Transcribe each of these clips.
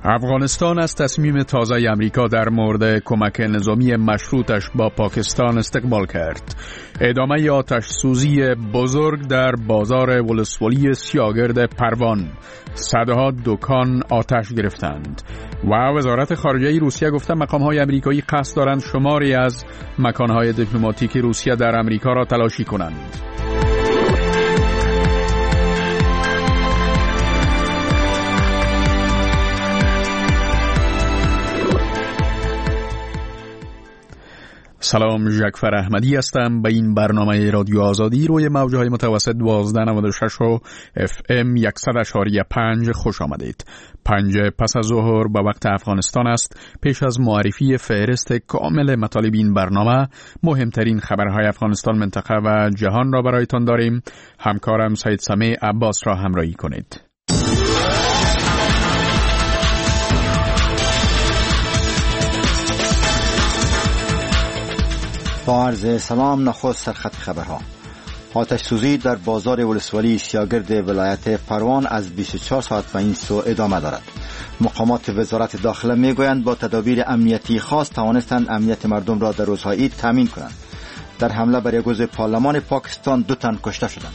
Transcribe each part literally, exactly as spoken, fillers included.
افغانستان از تصمیم تازه امریکا در مورد کمک نظامی مشروطش با پاکستان استقبال کرد. ادامه آتش سوزی بزرگ در بازار ولسوالی سیاگرد پروان، صدها دکان آتش گرفتند و وزارت خارجه روسیه گفته مقام‌های امریکایی قصد دارند شماری از مکان‌های دیپلماتیک روسیه در امریکا را تلاشی کنند. سلام، جعفر احمدی هستم. به این برنامه رادیو آزادی روی موج‌های متوسط دوازده نود و شش و اف ام صد اشاری پنج خوش آمدید. پنج پس از ظهر به وقت افغانستان است. پیش از معرفی فهرست کامل مطالب این برنامه، مهمترین خبرهای افغانستان، منطقه و جهان را برایتان داریم. همکارم سید سمیع عباس را همراهی کنید. با عرض سلام، نخست سرخط خبرها. آتش سوزی در بازار ولسوالی سیاگرد ولایت پروان از بیست و چهار ساعت و این سو ادامه دارد. مقامات وزارت داخله میگویند با تدابیر امنیتی خاص توانستند امنیت مردم را در روزهای عید تامین کنند. در حمله بر یک عضو پارلمان پاکستان دو تن کشته شدند.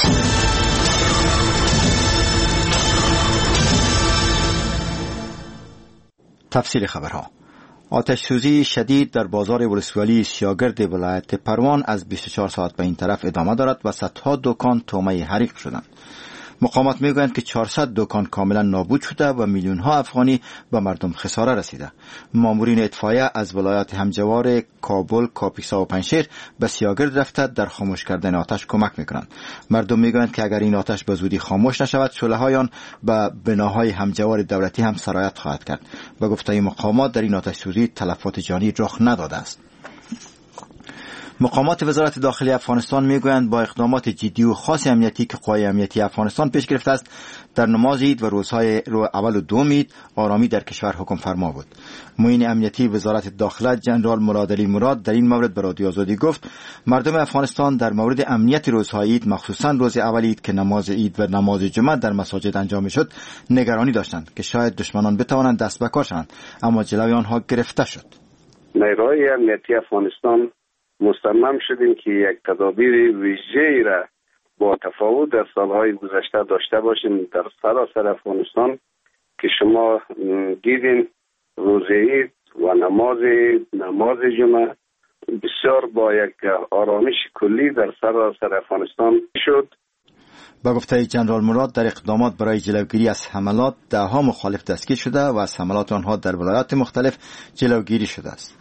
تفصیل خبرها. آتش سوزی شدید در بازار ولسوالی سیاگرد ولایت پروان از بیست و چهار ساعت به این طرف ادامه دارد و صدها دکان تومه حریق شدند. مقامات میگویند که چهارصد دکان کاملا نابود شده و میلیون ها افغانی به مردم خساره رسیده. مامورین اطفایه از ولایات همجوار کابل، کاپیسا و پنشیر به سیاگرد رفته در خاموش کردن آتش کمک میکنند. مردم میگویند که اگر این آتش به زودی خاموش نشود، شعله‌های آن به بناهای همجوار دولتی هم سرایت خواهد کرد. به گفته مقامات در این آتش سوزی تلفات جانی رخ نداده است. مقامات وزارت داخلی افغانستان میگویند با اقدامات جدی و خاص امنیتی که قوای امنیتی افغانستان پیش گرفته است، در نماز عید و روزهای رو اول و دوم عید آرامی در کشور حکم فرما بود. معین امنیتی وزارت داخله جنرال مراد علی مراد در این مورد به رادیو آزادی گفت مردم افغانستان در مورد امنیت روزهای عید، مخصوصا روز اول عید که نماز عید و نماز جمعه در مساجد انجام شد، نگرانی داشتند که شاید دشمنان بتوانند دست به کار شوند، اما جلوی آنها گرفته شد. نیروهای امنیتی افغانستان مصمم شدیم که یک تدابیر ویژه‌ای را با تفاوت در سالهای گذشته داشته باشیم در سراسر افغانستان که شما دیدین روز عید و نماز نماز جمعه بسیار با یک آرامش کلی در سراسر افغانستان شد. با گفته جنرال مراد در اقدامات برای جلوگیری از حملات دهها مخالف دستگیر شده و از حملات آنها در ولایات مختلف جلوگیری شده است.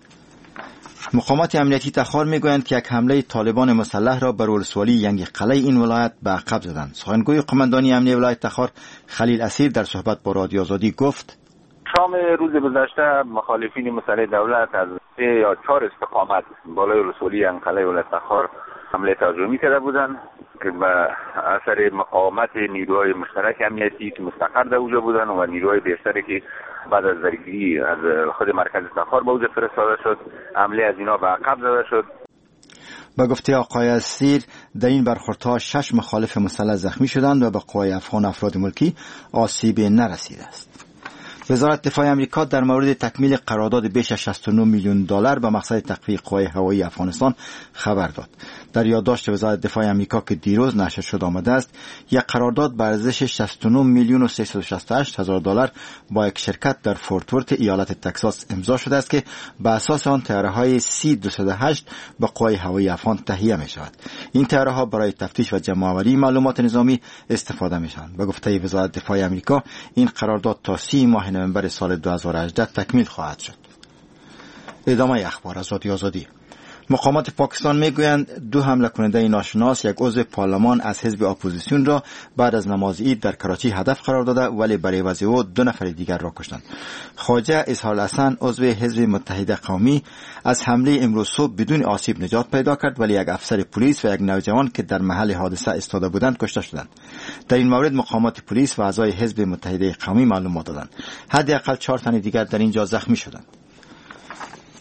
مقامات امنیتی تخار میگویند که یک حمله طالبان مسلح را بر ولسوالی ینگ قلعه این ولایت به عقب زدند. سخنگوی قماندانی امنیتی ولایت تخار خلیل اسیر در صحبت با رادیو آزادی گفت شام روز گذشته مخالفین مسلح دولت از سه یا چهار استقامت بالای ولسوالی ینگ قلعه ولایت تخار حمله ترجمه‌ای کرده بودند که به اثر مقاومت نیروهای مشترک امنیتی که مستقر در اونجا بودند و نیروهای بیشتری که بعد از درگیری از خود مرکز تخار به اونجا فرستاده شد، حمله از اینا به عقب زده شد. با گفته آقای اسیر در این برخوردها شش مخالف مسلح زخمی شدند و به قوای افغان افراد ملکی آسیبی نرسیده است. وزارت دفاع آمریکا در مورد تکمیل قرارداد بیش از شصت و نه میلیون دلار به مقصد تقویت قوای هوایی افغانستان خبر داد. در یادداشت وزارت دفاع آمریکا که دیروز نشر شد آمده است، یک قرارداد به ارزش شصت و نه میلیون و سیصد و شصت و هشت هزار دلار با یک شرکت در فورت ورت ایالت تگزاس امضا شده است که به اساس آن طیاره‌های سی دویست و هشت به قوای هوایی افغان تهیه می شود. این طیاره‌ها برای تفتیش و جمع‌آوری معلومات نظامی استفاده می شوند. به گفته وزارت دفاع آمریکا این قرارداد تا سی ماه نوامبر سال دو هزار و هجده تکمیل خواهد شد. ادامه اخبار از رادیو آزادی. مقامات پاکستان میگویند دو حمله کننده ناشناس یک عضو پارلمان از حزب اپوزیسیون را بعد از نماز عید در کراچی هدف قرار داده ولی برای عوض او دو نفر دیگر را کشتند. خواجه اسحاق حسن عضو حزب متحده قومی از حمله امروز صبح بدون آسیب نجات پیدا کرد ولی یک افسر پلیس و یک نوجوان که در محل حادثه ایستاده بودند کشته شدند. در این مورد مقامات پلیس و اعضای حزب متحده قومی معلومات دادند. حداقل چهار تن دیگر در اینجا زخمی شدند.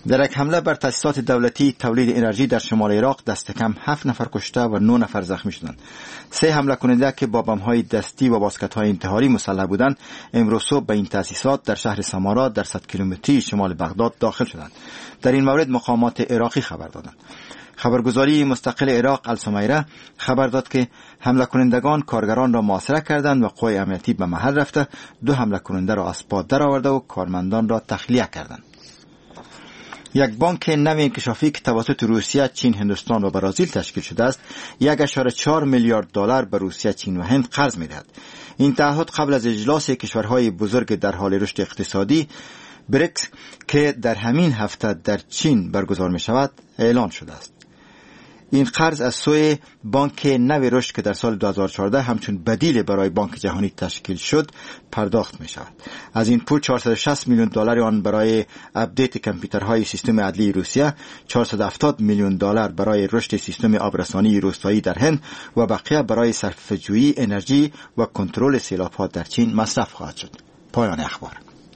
در یک حمله بر تأسیسات دولتی تولید انرژی در شمال عراق دست کم هفت نفر کشته و نه نفر زخمی شدند. سه حمله کننده که با بم‌های دستی و باسکت‌های انتحاری مسلح بودند امروز صبح به این تأسیسات در شهر سمارا در صد کیلومتری شمال بغداد داخل شدند. در این مورد مقامات عراقی خبر دادند. خبرگزاری مستقل عراق السمیره خبر داد که حمله کنندگان کارگران را محاصره کردند و قوای امنیتی به محل رفته دو حمله کننده را از پا درآورده و کارمندان را تخلیه کردند. یک بانک نوی انکشافی که توسط روسیه، چین، هندوستان و برزیل تشکیل شده است، یک ممیز چهار میلیارد دلار به روسیه، چین و هند قرض می‌دهد. این تعهد قبل از اجلاس کشورهای بزرگ در حال رشد اقتصادی بریکس که در همین هفته در چین برگزار می‌شود اعلان شده است. این قرض از سوی بانک نوی رشد که در سال دو هزار و چهارده همچون بدیل برای بانک جهانی تشکیل شد پرداخت می شود. از این پول چهارصد و شصت میلیون دلار آن برای اپدیت کامپیوترهای سیستم عدلی روسیه، چهارصد و هفتاد میلیون دلار برای رشد سیستم آبرسانی روستایی در هند و بقیه برای صرفه‌جویی انرژی و کنترل سیلاب‌ها در چین مصرف خواهد شد. پایان اخبار.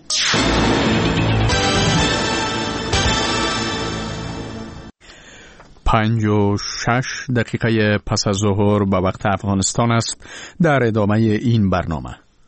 پنج و شش دقیقه پس از ظهر به وقت افغانستان است. در ادامه این برنامه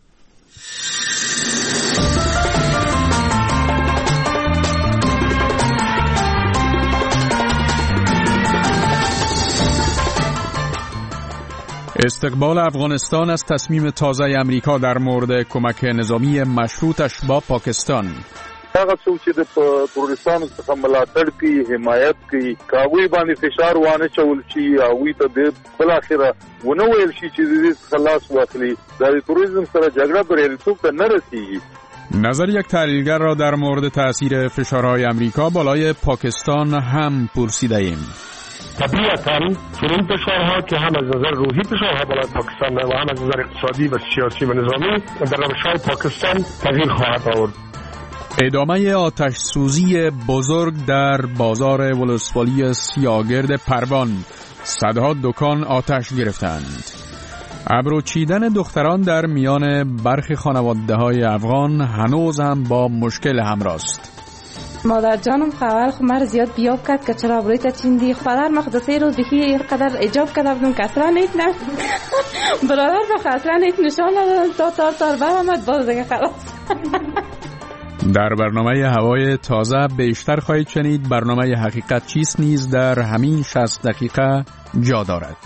استقبال افغانستان از تصمیم تازه امریکا در مورد کمک نظامی مشروطش با پاکستان. هغه څوک چې د تروریستانو څخه ملاتړ کوي، حمایت کوي، کاوی باندې فشار وانه چول شي او وی ته د بل اخره ونه ویل شي چې د دې خلاص واخلي، د تروریزم سره جګړه بریالیتوب ته نه رسیږي. نظر یک تحلیلگر را در مورد تأثیر فشارهای امریکا بالای پاکستان هم پرسیده ایم. طبیعتاً چنین فشارها که هم از نظر روحی فشارها بالای پاکستان و هم از نظر اقتصادی و سیاسی و نظامی در روش‌های پاکستان تغییر خواهد آورد. ادامه آتش سوزی بزرگ در بازار ولسوالی سیاگرد پروان، صدها دکان آتش گرفتند. ابرو چیدن دختران در میان برخی خانواده‌های افغان هنوز هم با مشکل همراه است. مادر جانم خبر خو مر زیاد بیاب کرد که چرا ابروی تا چیندی. خبر مخدسه روز بخی اینقدر ایجاب کرده بودم که اصلا نیت نه برادر بخ اصلا نیت نشان ندادم تا تار تار برامد باز دیگه خلاص. در برنامه هوای تازه بیشتر خواهید شنید برنامه حقیقت چیست نیز در همین شصت دقیقه جا دارد.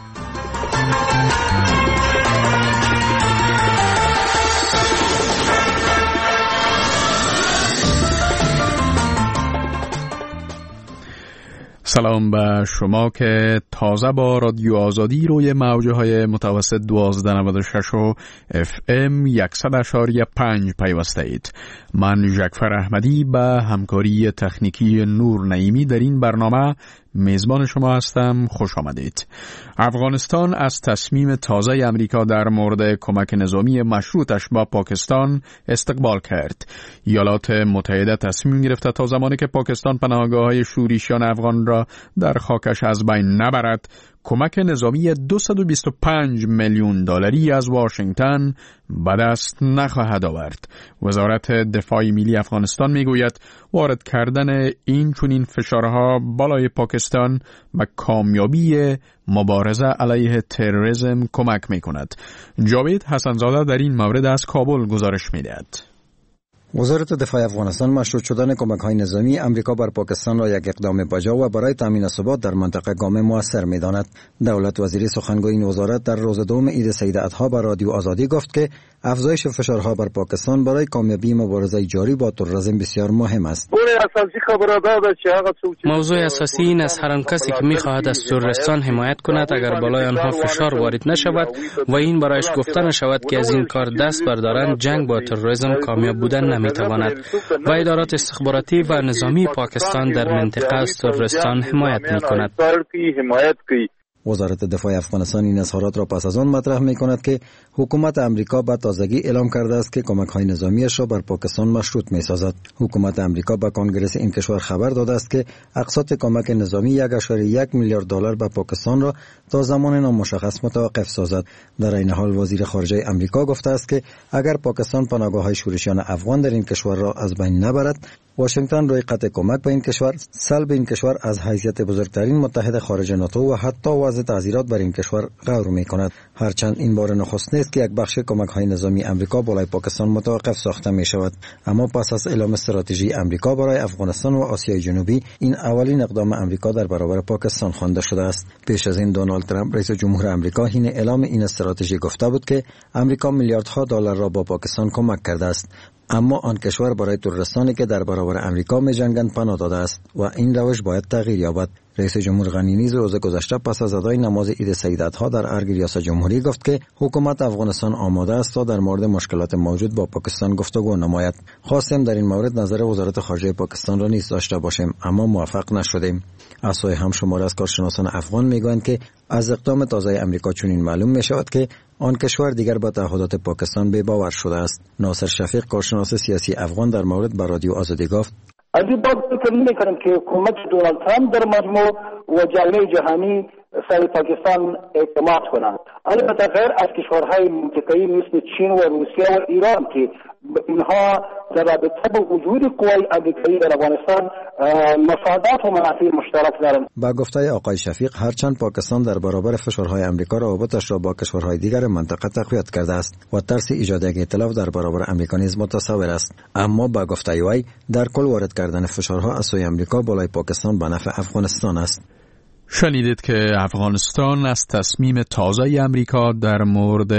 سلام به شما که تازه با رادیو آزادی روی موجه های متوسط دوازده نود و شش و اف ام صد اشاری پنج پیوسته اید. من جعفر احمدی به همکاری تکنیکی نور نعیمی در این برنامه میزبان شما هستم. خوش آمدید. افغانستان از تصمیم تازه امریکا در مورد کمک نظامی مشروطش با پاکستان استقبال کرد. ایالات متحده تصمیم گرفته تا زمانی که پاکستان پناهگاه‌های شورشیان افغان را در خاکش از بین نبرد کمک نظامی دویست و بیست و پنج میلیون دلاری از واشنگتن به دست نخواهد آورد. وزارت دفاع ملی افغانستان میگوید وارد کردن این چنین فشارها بالای پاکستان به کامیابی مبارزه علیه تروریسم کمک میکند. جاوید حسنزاده در این مورد از کابل گزارش میدهد. وزارت دفاع افغانستان مشروط شدن کمک‌های نظامی امریکا بر پاکستان را یک اقدام بجا و برای تامین ثبات در منطقه گام موثر می‌داند. دولت وزیری سخنگوی این وزارت در روز دوم عید سید اضحی بر رادیو آزادی گفت که افزایش فشارها بر پاکستان برای کامیابی مبارزه جاری با تروریسم بسیار مهم است. موضوع اساسی این است هر کسی که می‌خواهد از تروریستان حمایت کند اگر بالای آنها فشار وارد نشود و این برایش گفته نشود که از این کار دست بردارند جنگ با تروریسم کامیاب بودن نمی‌تواند و ادارات استخباراتی و نظامی پاکستان در منطقه از تروریستان حمایت می‌کند. وزارت دفاع افغانستان این اظهارات را پس از آن مطرح می‌کند که حکومت امریکا به تازگی اعلام کرده است که کمک‌های نظامیش را بر پاکستان مشروط می‌سازد. حکومت امریکا به کنگره این کشور خبر داده است که اقساط کمک نظامی یک ممیز یک میلیارد دلار به پاکستان را تا زمان نامشخص متوقف سازد. در این حال وزیر خارجه امریکا گفته است که اگر پاکستان پناهگاه‌های شورشیان افغان در این کشور را از بین نبرد، واشنگتن روی قطع کمک به این کشور، سلب این کشور از حیثیت بزرگترین متحد خارج ناتو و حتی وضع تعزیرات بر این کشور غور می‌کند. هرچند این بار نخست نیست که یک بخش کمک‌های نظامی امریکا بالای پاکستان متوقف ساخته می‌شود، اما پس از اعلام استراتژی امریکا برای افغانستان و آسیای جنوبی، این اولین اقدام امریکا در برابر پاکستان خوانده شده است. پیش از این دونالد ترامپ رئیس جمهور امریکا حین اعلام این استراتژی گفته بود که امریکا میلیاردها دلار را با پاکستان کمک کرده است، اما آن کشور برای تروریستانی که در برابر امریکا می‌جنگند پناه داده است و این روش باید تغییر یابد. رئیس جمهور غنی نیز روز گذشته پس از ادای نماز عید سیداتها در ارگ ریاست جمهوری گفت که حکومت افغانستان آماده است تا در مورد مشکلات موجود با پاکستان گفتگو نماید. خواستیم در این مورد نظر وزارت خارجه پاکستان را نیز داشته باشیم، اما موفق نشدیم. از سوی هم شمار از کارشناسان افغان میگویند که از اقدام تازه امریکا چنین معلوم می شود که آن کشور دیگر به تعهدات پاکستان بی باور شده است. ناصر شفیق، کارشناس سیاسی افغان، در مورد با رادیو آزادی گفت: از این باب فکر نمی کنم که حکومت دونالد ترامپ در مجموع و جامعه جهانی سر پاکستان اعتماد کنند. البته غیر از کشورهای منطقه‌ای مثل چین و روسیه و ایران که اینها در رابطه با وجود قوای امریکایی در افغانستان مفادات و منافع مشترک دارند. با گفته آقای شفیق، هرچند پاکستان در برابر فشارهای امریکا روابطش را با کشورهای دیگر منطقه تقویت کرده است و ترس ایجاد یک ائتلاف در برابر امریکا نیز متصور است، اما با گفته وی در کل وارد کردن فشارها از سوی امریکا بالای پاکستان به نفع افغانستان است. شنیدید که افغانستان از تصمیم تازه امریکا در مورد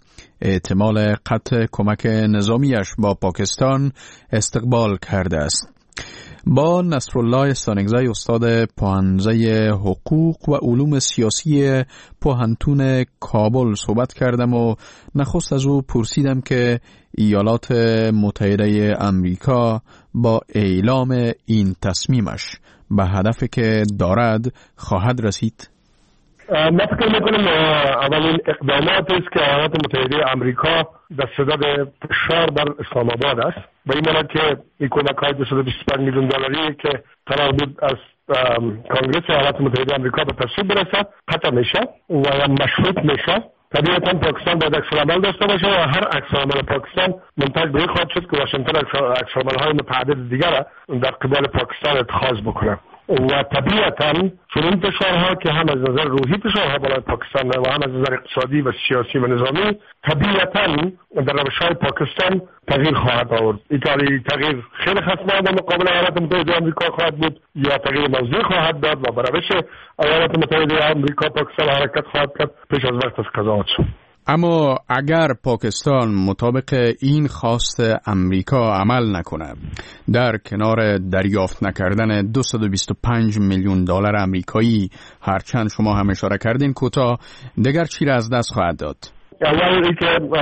احتمال قطع کمک نظامیش با پاکستان استقبال کرده است. با نصرالله استانگزی، استاد پوهنځی حقوق و علوم سیاسی پوهنتون کابل صحبت کردم و نخست از او پرسیدم که ایالات متحده امریکا با اعلام این تصمیمش به هدفی که دارد خواهد رسید؟ من فکر میکنم اولین اقدامات است که ایالات متحده امریکا در صدد فشار بر اسلام آباد است، به این معنی که این کمک های دویست و بیست و پنج میلیون دلاری که قرار بود از کانگرس ایالات متحده امریکا به تصویب برسد قطع میشه و مشروط میشه. طبیعتا پاکستان باید عکس‌العمل داشته باشه و هر عکس‌العمل پاکستان منتج به این خواهد شد که واشنگتن عکس‌العمل‌های متعدد دیگر در قبال پاکستان اتخاذ بکنه و طبیعتا چون این فشارها که هم از نظر روحی فشارها بالای پاکستان و هم از نظر اقتصادی و سیاسی و نظامی طبیعتا در روش‌های پاکستان تغییر خواهد آورد. این تغییر خیلی خصمانه در مقابل ایالات متحده آمریکا خواهد بود یا تغییر موضوعی خواهد داد و بر روش ایالات متحده آمریکا پاکستان حرکت خواهد کرد پیش از وقت از قضاوت شد. اما اگر پاکستان مطابق این خواست امریکا عمل نکنه، در کنار دریافت نکردن دویست و بیست و پنج میلیون دلار امریکایی، هرچند شما هم اشاره کردین کوتاه، دیگر چی را از دست خواهد داد؟ اول اینکه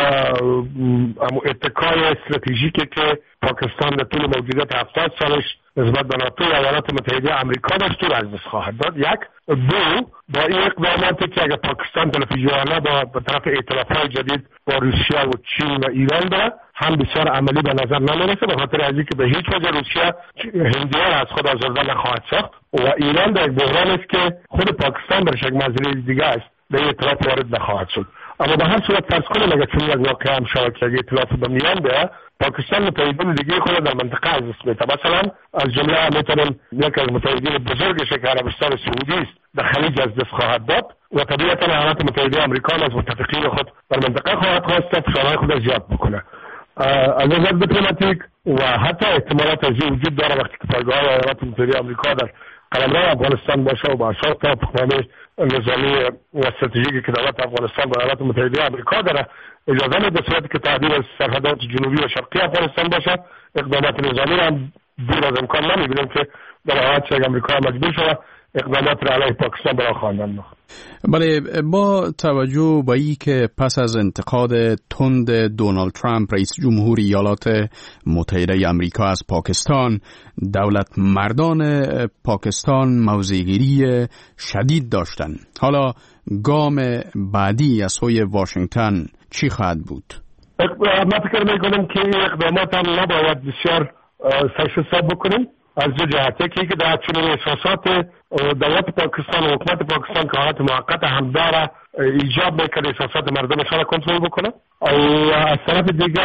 اتکای استراتژیکی که پاکستان در طول موجودیت هفتاد سالش نسبت به ناتو و ایالات متحده آمریکا داشت از دست خواهد داد. یک. دو، با این اقداماتی که اگر پاکستان تلفیزیونالا با به طرف ائتلاف‌های جدید با روسیه و چین و ایران داره هم بسیار عملی به نظر نمیرسه، به خاطر از اینکه به هیچ وجه روسیه هندیان از خود آزرده نخواهد ساخت و ایران در یک بحران است که خود پاکستان برش یک مسئله دیگه است، به این ائتلاف وارد نخواهد شد. اما به هر صورت فرض کنیم اگر چون یک واقعه هم شود که اگر ائتلاف به میان بیاید، پاکستان متحدین دیگه خود در منطقه از دست میده. مثلا از جمله میتونیم یک از متحدین بزرگش که عربستان سعودی است در خلیج از دست خواهد داد و طبیعتا ایالات متحده آمریکا از متفقین خود در منطقه خواهد خواست فشارهای خود زیاد بکنه. از نظر دیپلماتیک و حتی احتمالات از وجود داره وقتی که پایگاه ایالات متحده آمریکا در قلمرو افغانستان باشه و با اساس توافقنامه نظامی و استراتژیکی که دولت افغانستان با ایالات متحده آمریکا داره اجازه میده صورتی که تهدید از سرحدات جنوبی و شرقی افغانستان باشه، اقدامات نظامی را دور از امکان نمیبینیم که در حالت که امریکا مجبور شود اقدامات را علیه پاکستان برای خواندن. بله، با توجه به این که پس از انتقاد تند دونالد ترامپ رئیس جمهور ایالات متحده آمریکا از پاکستان، دولت مردان پاکستان موضع‌گیری شدید داشتند. حالا گام بعدی از سوی واشنگتن چی خواهد بود؟ من فکر میکنم که این اقدامات هم نباید بسیار سرش حساب بکنیم از دو جهت. یکی که در چنین احساسات دولت پاکستان و حکومت پاکستان که حالت موقت هم داره ایجاب میکنه احساسات مردمش را کنترل بکنه، و از طرف دیگه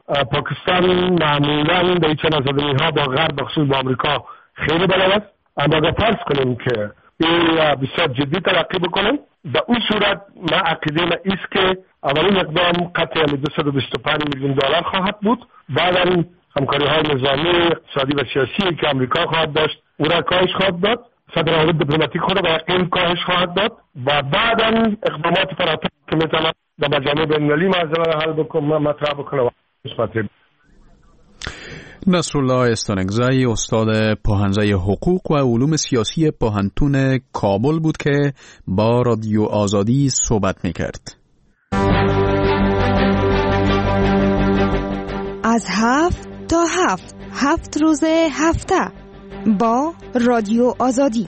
پاکستان معمولا در چند نزدنی ها با غرب بخصوص با امریکا خیلی بلد است. اما اگر فرض کنیم که این بسیار جدی تلقی بکنیم، در اون صورت ما عقیده ما ایست که اولین اقدام قطع دویست و بیست و پنج میلیون دلار خواهد بود. بعدا همکاری های نظامی، اقتصادی و سیاسی که امریکا خواهد داشت او را کاهش خواهد داد، صدر روابط دیپلماتیک خود را با این کاهش خواهد داد و بعدا اقدامات فراتر که میتواند در مجامع بین‌المللی مسئله حل بکنه مطرح بکنه. نصرالله استانکزی استاد پاهنزه حقوق و علوم سیاسی پاهنتون کابل بود که با رادیو آزادی صحبت میکرد. از هفت تا هفت هفت روز هفته با رادیو آزادی.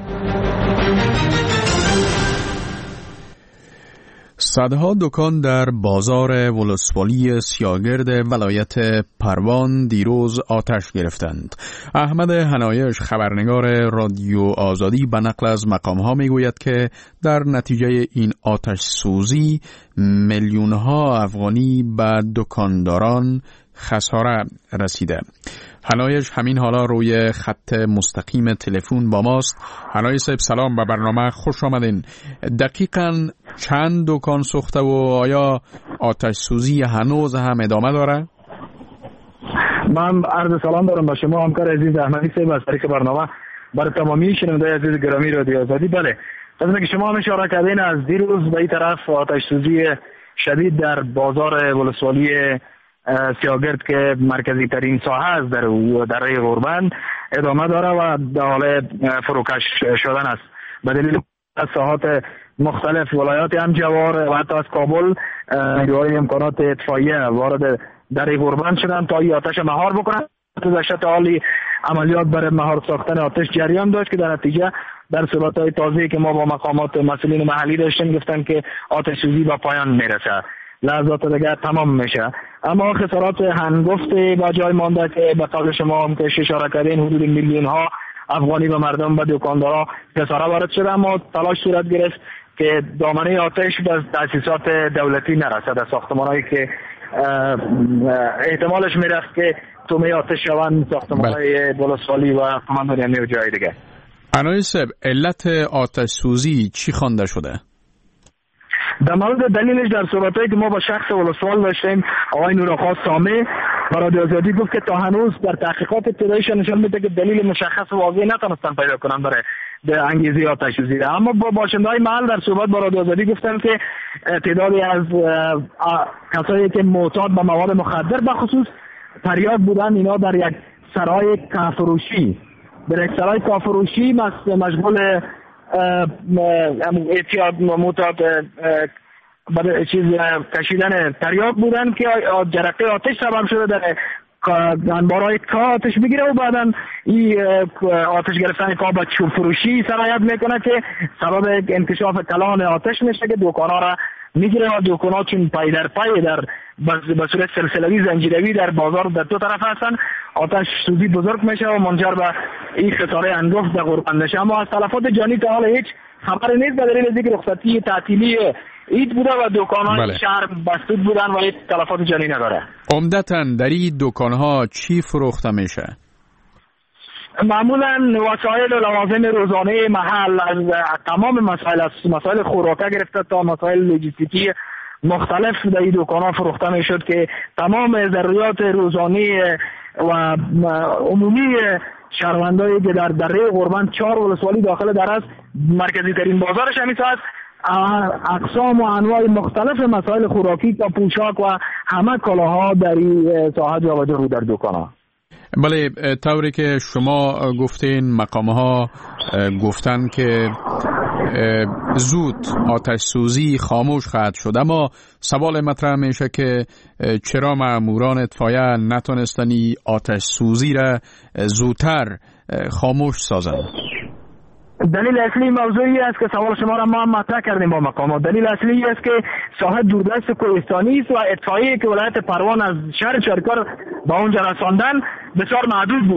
صدها دکان در بازار ولسوالی سیاگرد ولایت پروان دیروز آتش گرفتند. احمد حنایش خبرنگار رادیو آزادی به نقل از مقام‌ها میگوید که در نتیجه این آتش سوزی میلیون‌ها افغانی به دکانداران خساره رسیده. حنایش همین حالا روی خط مستقیم تلفن با ماست. حنایش صاحب سلام، به برنامه خوش آمدین. دقیقاً چند دکان سوخته و آیا آتش سوزی هنوز هم ادامه داره؟ من عرض سلام دارم به شما همکار عزیز احمدی صاحب از طریق برنامه برای تمامی شنونده عزیز گرامی رادیو آزادی. بله، طبعا که شما هم اشاره کردین از دیروز به این طرف آتش سوزی شدید در بازار ولسوالی سیاگرد که مرکزی ترین ساحه است در دره غوربند ادامه داره و در حال فروکش شدن است. به دلیل از ساحات مختلف ولایات همجوار و حتی از کابل نیروهای امکانات اطفائیه وارد دره غوربند شدن تا این آتش مهار بکنن. در شرط حالی عملیات برای مهار ساختن آتش جریان داشت که در نتیجه در صورت‌های تازه‌ای که ما با مقامات مسئولین محلی داشتیم گفتن که آتش سوزی به پایان میرسه، لحظات دیگر تمام میشه. اما خسارات هنگفت با جای مانده که به قول شما هم که اشاره کردین حدود میلیون ها افغانی و مردم و دکاندارا خساره وارد شده، اما تلاش صورت گرفت که دامنه آتش به تأسیسات دولتی نرسد، در ساختمان‌هایی که احتمالش میرفت که تومه آتش شوند ساختمان‌های ولسوالی و قماندانی و جای دیگه. حنایش صاحب، علت آتش سوزی چی خوانده شده؟ در مورد دلیلش در صورتایی که ما با شخص ولسوال داشتیم آقای نورآقا سامه و رادیو آزادی گفت که تا هنوز در تحقیقات ابتداییش نشان میده که دلیل مشخص و واضح نتونستن پیدا کنن برای به انگیزه آتش سوزی. اما با باشنده‌های محل در صحبت با رادیو آزادی گفتن که تعدادی از کسایی که معتاد به مواد مخدر به خصوص تریاک بودن، اینا در یک سرای کافروشی در یک سرای کافروشی مشغول اعتیاد معتاد برای چیز کشیدن تریاک بودن که جرقه آتش سبب شده در انبارهای کا آتش بگیره و بعدا این آتش گرفتن کا با چوب فروشی سرایت میکنه که سبب انکشاف کلان آتش میشه که دکان‌ها را میگیره و دکان‌ها چون پای در پای در به صورت سلسله‌ای زنجیروی در بازار در دو طرف هستن، آتش سوزی بزرگ میشه و منجر به این خساره انگفت در غوربند میشه. اما از تلفات جانی تا حال هیچ خبری نیست به دلیل اینکه رخصتی تعطیلی عید بوده و دکان‌های بله. شهر بسته بودن و هیچ تلفات جانی نداره. عمدتاً در این دکان‌ها چی فروخته میشه؟ معمولا وسایل و لوازم روزانه محل، از تمام مسائل از مسائل خوراکه گرفته تا مسائل لوجستیکی مختلف در این دکان‌ها فروخته میشد که تمام ضروریات روزانه و عمومی شهروندایی که در دره غوربند چهار ولسوالی داخل در است، مرکزی ترین بازارش همین است، اقسام و انواع مختلف مسائل خوراکی تا پوشاک و همه کالاها در این ساحه جابجا بود در دکان‌ها. بله، طوری که شما گفتین مقام‌ها گفتن که زود آتش سوزی خاموش خواهد شد، اما سوال مطرح میشه که چرا ماموران اطفائیه نتونستن آتش سوزی را زودتر خاموش سازند؟ دلیل اصلی موضوعی است که سوال شما را ما هم مطرح کردیم با مقامات. دلیل اصلی است که ساحه دوردست کوهستانی است و اطفائیه که ولایت پروان از شهر چارکار با اونجا رساندن بسیار محدود بود.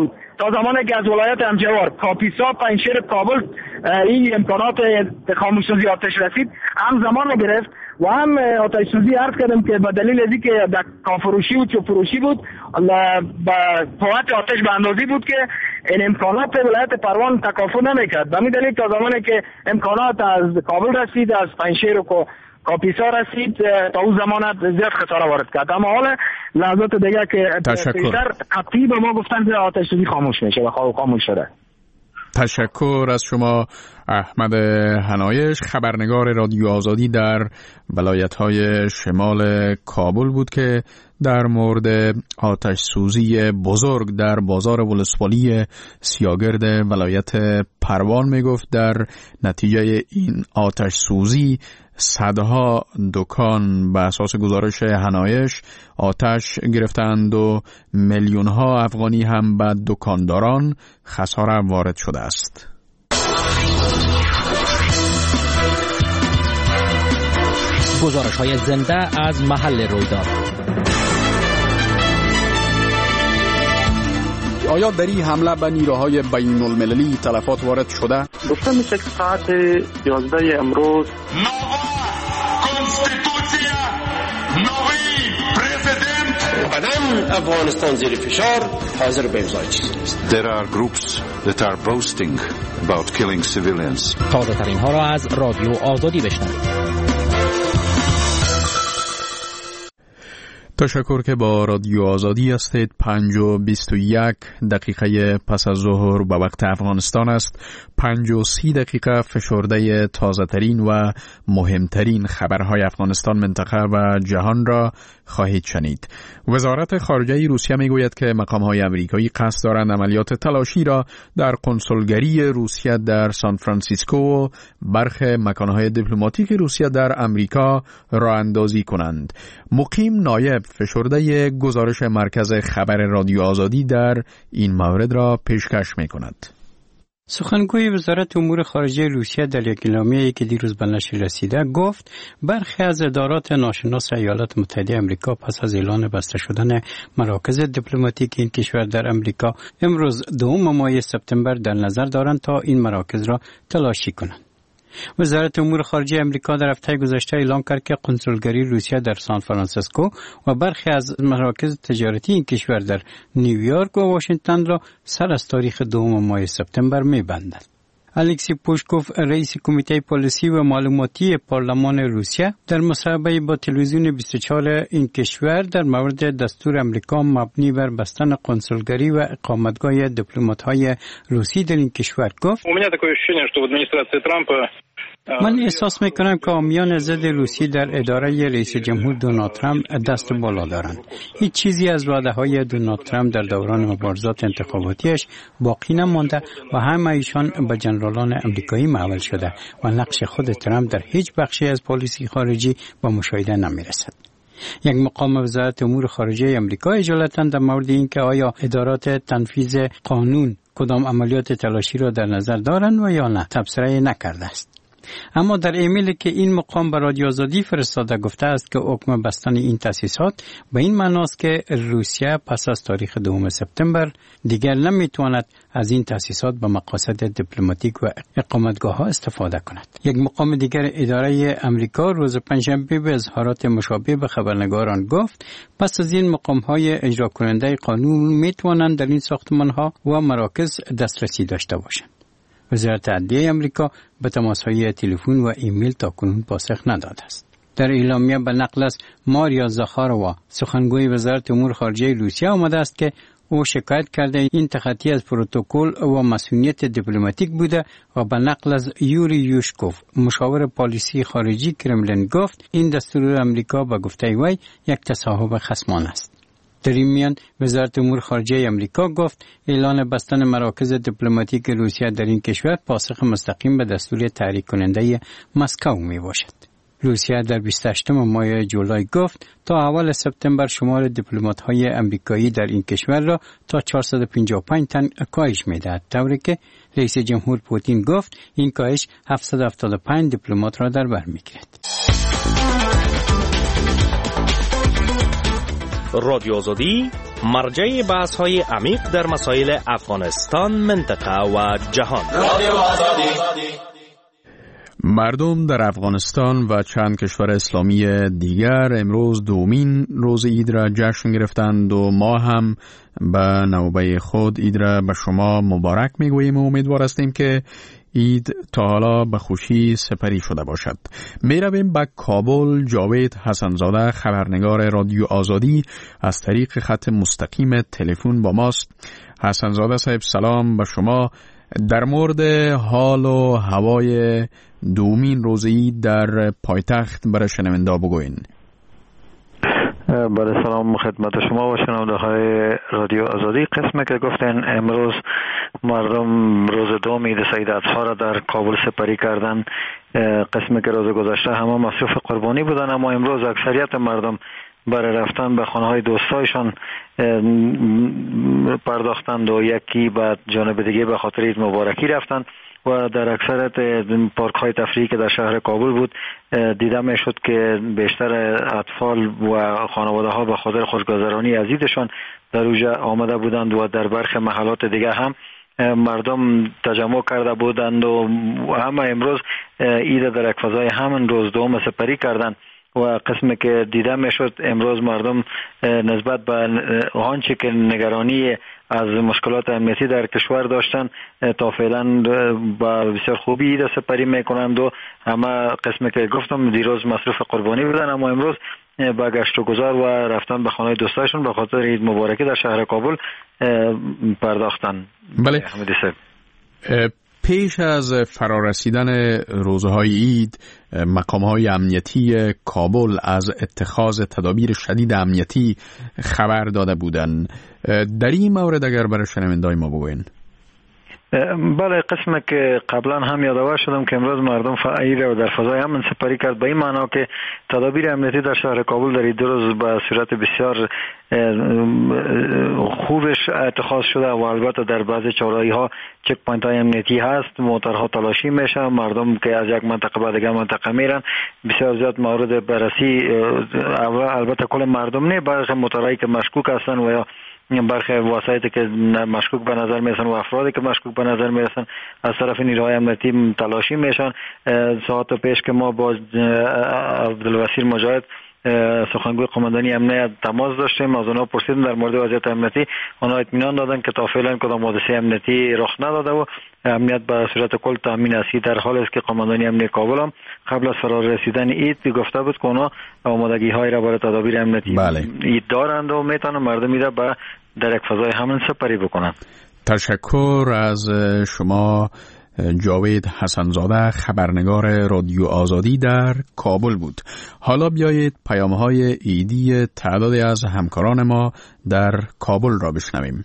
تا زمانی که از ولایت همجوار، کاپیسا، پنجشیر، کابل این امکانات خاموشسازی آتش رسید، هم زمان رو گرفت و هم آتش سوزی عرض کردم که به دلیل ازی که در کافروشی و چوفروشی بود با قوت آتش به اندازی بود که این امکانات ولایت پروان تکافو نمیکرد. به همین دلیل تا زمانی که امکانات از کابل رسید، از پنجشیر و کاپیسا رسید، تا اون زمان زیاد خساره وارد کرد. اما حالا لحظات دیگه که بیشتر قطعی به ما گفتن که آتش سوزی خاموش میشه و خاموش شده. تشکر از شما احمد حنایش، خبرنگار رادیو آزادی در ولایت‌های شمال کابل بود که در مورد آتش سوزی بزرگ در بازار ولسوالی سیاگرد ولایت پروان می گفت. در نتیجه این آتش سوزی صدها دکان به اساس گزارش حنایش آتش گرفتند و میلیون ها افغانی هم به دکانداران خساره وارد شده است. گزارش های زنده از محل رویداد. آیا در این حمله به نیروهای بین المللی تلفات وارد شده؟ گفته میشه که ساعت یازده امروز بدن افغانستان زیر فشار حاضر به امضای چیزی نیست. There are groups that are boasting about killing civilians. تازه ترین ها را از رادیو آزادی بشنوید. تشکر که با رادیو آزادی هستید. پنج و بیست و یک دقیقه پس از ظهر به وقت افغانستان است. پنج و سی دقیقه فشرده تازه ترین و مهمترین خبرهای افغانستان، منطقه و جهان را خواهید شنید. وزارت خارجه روسیه می گوید که مقام‌های آمریکایی قصد دارند عملیات تلاشی را در کنسولگری روسیه در سان فرانسیسکو و برخی مکان‌های دیپلماتیک روسیه در امریکا راه اندازی کنند. مقیم نایب فشرده گزارش مرکز خبر رادیو آزادی در این مورد را پیشکش می کند. سخنگوی وزارت امور خارجه روسیه در یک اعلامیه‌ای که دیروز به نشر رسیده گفت برخی از ادارات ناشناس ایالات متحده آمریکا پس از اعلان بسته شدن مراکز دیپلماتیک این کشور در آمریکا امروز دوم ماه سپتامبر در نظر دارند تا این مراکز را تلاشی کنند. وزارت امور خارجه آمریکا در هفته گذشته اعلام کرد که کنسولگری روسیه در سان فرانسیسکو و برخی از مراکز تجارتی این کشور در نیویورک و واشنگتن را سر از تاریخ دوم ماه سپتامبر می‌بندد. الکسی پوشکوف رئیس کمیته پالیسی و معلوماتی پارلمان روسیه در مصاحبه با تلویزیون بیست و چهار این کشور در مورد دستور آمریکا مبنی بر بستن کنسولگری و اقامتگاه دیپلمات‌های روسی در این کشور گفت: من احساس میکنم که حامیان ضد روسی در اداره رئیس جمهور دونالد ترامپ دست بالا دارند. هیچ چیزی از وعده‌های دونالد ترامپ در دوران مبارزات انتخاباتیش باقی نمانده و همه ایشان به جنرالان آمریکایی محول شده و نقش خود ترامپ در هیچ بخشی از پالیسی خارجی به مشاهده نمیرسد. یک مقام وزارت امور خارجه آمریکا اجالتا در مورد اینکه آیا ادارات تنفیذ قانون کدام عملیات تلاشی را در نظر دارند و یا نه تبصره نکرده است. اما در ایمیلی که این مقام به رادیو آزادی فرستاده گفته است که حکم بستن این تأسیسات به این معناست که روسیه پس از تاریخ دوم سپتامبر دیگر نمیتواند از این تأسیسات به مقاصد دیپلماتیک و اقامتگاه ها استفاده کند. یک مقام دیگر اداره امریکا روز پنجشنبه به اظهارات مشابه به خبرنگاران گفت پس از این مقام های اجرا کننده قانون میتوانند در این ساختمان ها و مراکز دسترسی داشته باشند. وزارت عدلیه آمریکا به تماس‌های تلفن و ایمیل تاکنون پاسخ نداده است. در اعلامیه به نقل از ماریا زاخاروا سخنگوی وزارت امور خارجه روسیه آمده است که او شکایت کرده این تخطی از پروتکل و مسئولیت دیپلماتیک بوده و به نقل از یوری یوشکوف مشاور پالیسی خارجی کرملین گفت این دستور آمریکا به گفته وی یک تصاحب خصمانه است. در این میان وزارت امور خارجه آمریکا گفت اعلان بستن مراکز دیپلماتیک روسیه در این کشور پاسخ مستقیم به دستور تحریک کننده مسکو می باشد. روسیه در بیست و هشتم ماه جولای گفت تا اول سپتامبر شمار دیپلمات‌های آمریکایی در این کشور را تا چهارصد و پنجاه و پنج تن کاهش می‌دهد، طوری که رئیس جمهور پوتین گفت این کاهش هفتصد و هفتاد و پنج دیپلمات را در بر می‌گیرد. رادیو آزادی مرجع بحث های عمیق در مسائل افغانستان، منطقه و جهان. مردم در افغانستان و چند کشور اسلامی دیگر امروز دومین روز عید را جشن گرفتند و ما هم به نوبه خود عید را به شما مبارک میگوییم و امیدوار هستیم که عید تا حالا به خوشی سپری شده باشد. می رویم به کابل. جاوید حسنزاده خبرنگار رادیو آزادی از طریق خط مستقیم تلفن با ماست. حسنزاده صاحب سلام به شما. در مورد حال و هوای دومین روز عید در پایتخت برای شنونده بگوین. بله، سلام خدمت شما و شنونده های رادیو آزادی. قسمی که گفتن امروز مردم روز دوم عید سعید الاضحی را در کابل سپری کردن. قسمی که روز گذشته همه مصروف قربانی بودن، اما امروز اکثریت مردم برای رفتن به خانه های دوستایشان پرداختند و یکی به جانب دیگه به خاطر عید مبارکی رفتند و در اکثریت پارک های تفریحی که در شهر کابل بود دیده می شد که بیشتر اطفال و خانواده ها به خاطر خوشگذرانی از عیدشان در اوجه آمده بودند و در برخی محلات دیگه هم مردم تجمع کرده بودند و همه امروز عید در یک فضای همین روز دوم سپری کردند و قسمی که دیده می شد امروز مردم نسبت به آنچه که نگرانی از مشکلات امنیتی در کشور داشتن تا فعلا با بسیار خوبی عید سپری میکنند و همه قسمی که گفتم دیروز مصروف قربانی بودن، اما امروز با گشت و گذار و رفتن به خانه دوستایشون به خاطر عید مبارکی در شهر کابل پرداختن. بله. پیش از فرارسیدن روزهای عید مقام‌های امنیتی کابل از اتخاذ تدابیر شدید امنیتی خبر داده بودند. در این مورد اگر برای شنونده‌های ما بگوین. بله، قسمی که قبلا هم یادآور شدم که امروز مردم عید و در فضای امن سپری کرد، به این معنا که تدابیر امنیتی در شهر کابل در این دو روز به صورت بسیار خوبش اتخاذ شده و البته در بعضی چهارراهی ها چک پوینت های امنیتی هست، موترها تلاشی میشه، مردم که از یک منطقه به دیگر منطقه میرن بسیار زیاد مورد بررسی، البته کل مردم نه، برخی موترهایی که مشکوک هستن و یا برخی وسایلی که مشکوک به نظر میرسن و افرادی که مشکوک به نظر میرسن از طرف نیروهای امنیتی تلاشی میشن. ساعت پیش که ما با عبدالوسیر مجاهد سخنگوی قماندانی امنیت تماس داشتیم، از اونها پرسیدیم در مورد وضعیت امنیتی، اونها اطمینان دادن که تا فعلا کدام حادثه امنیتی رخ نداده و امنیت به صورت کل تامین است. در حالی است که قماندانی امنیت کابل هم قبل از فرار رسیدن عید گفته بود که اونها آمادگی های را برای تدابیر امنیتی بله. عید دارند و میتونن مردمی را به در یک فضای همین سپری بکنند. تشکر از شما. جاوید حسنزاده خبرنگار رادیو آزادی در کابل بود. حالا بیایید پیام‌های عیدی تعدادی از همکاران ما در کابل را بشنویم.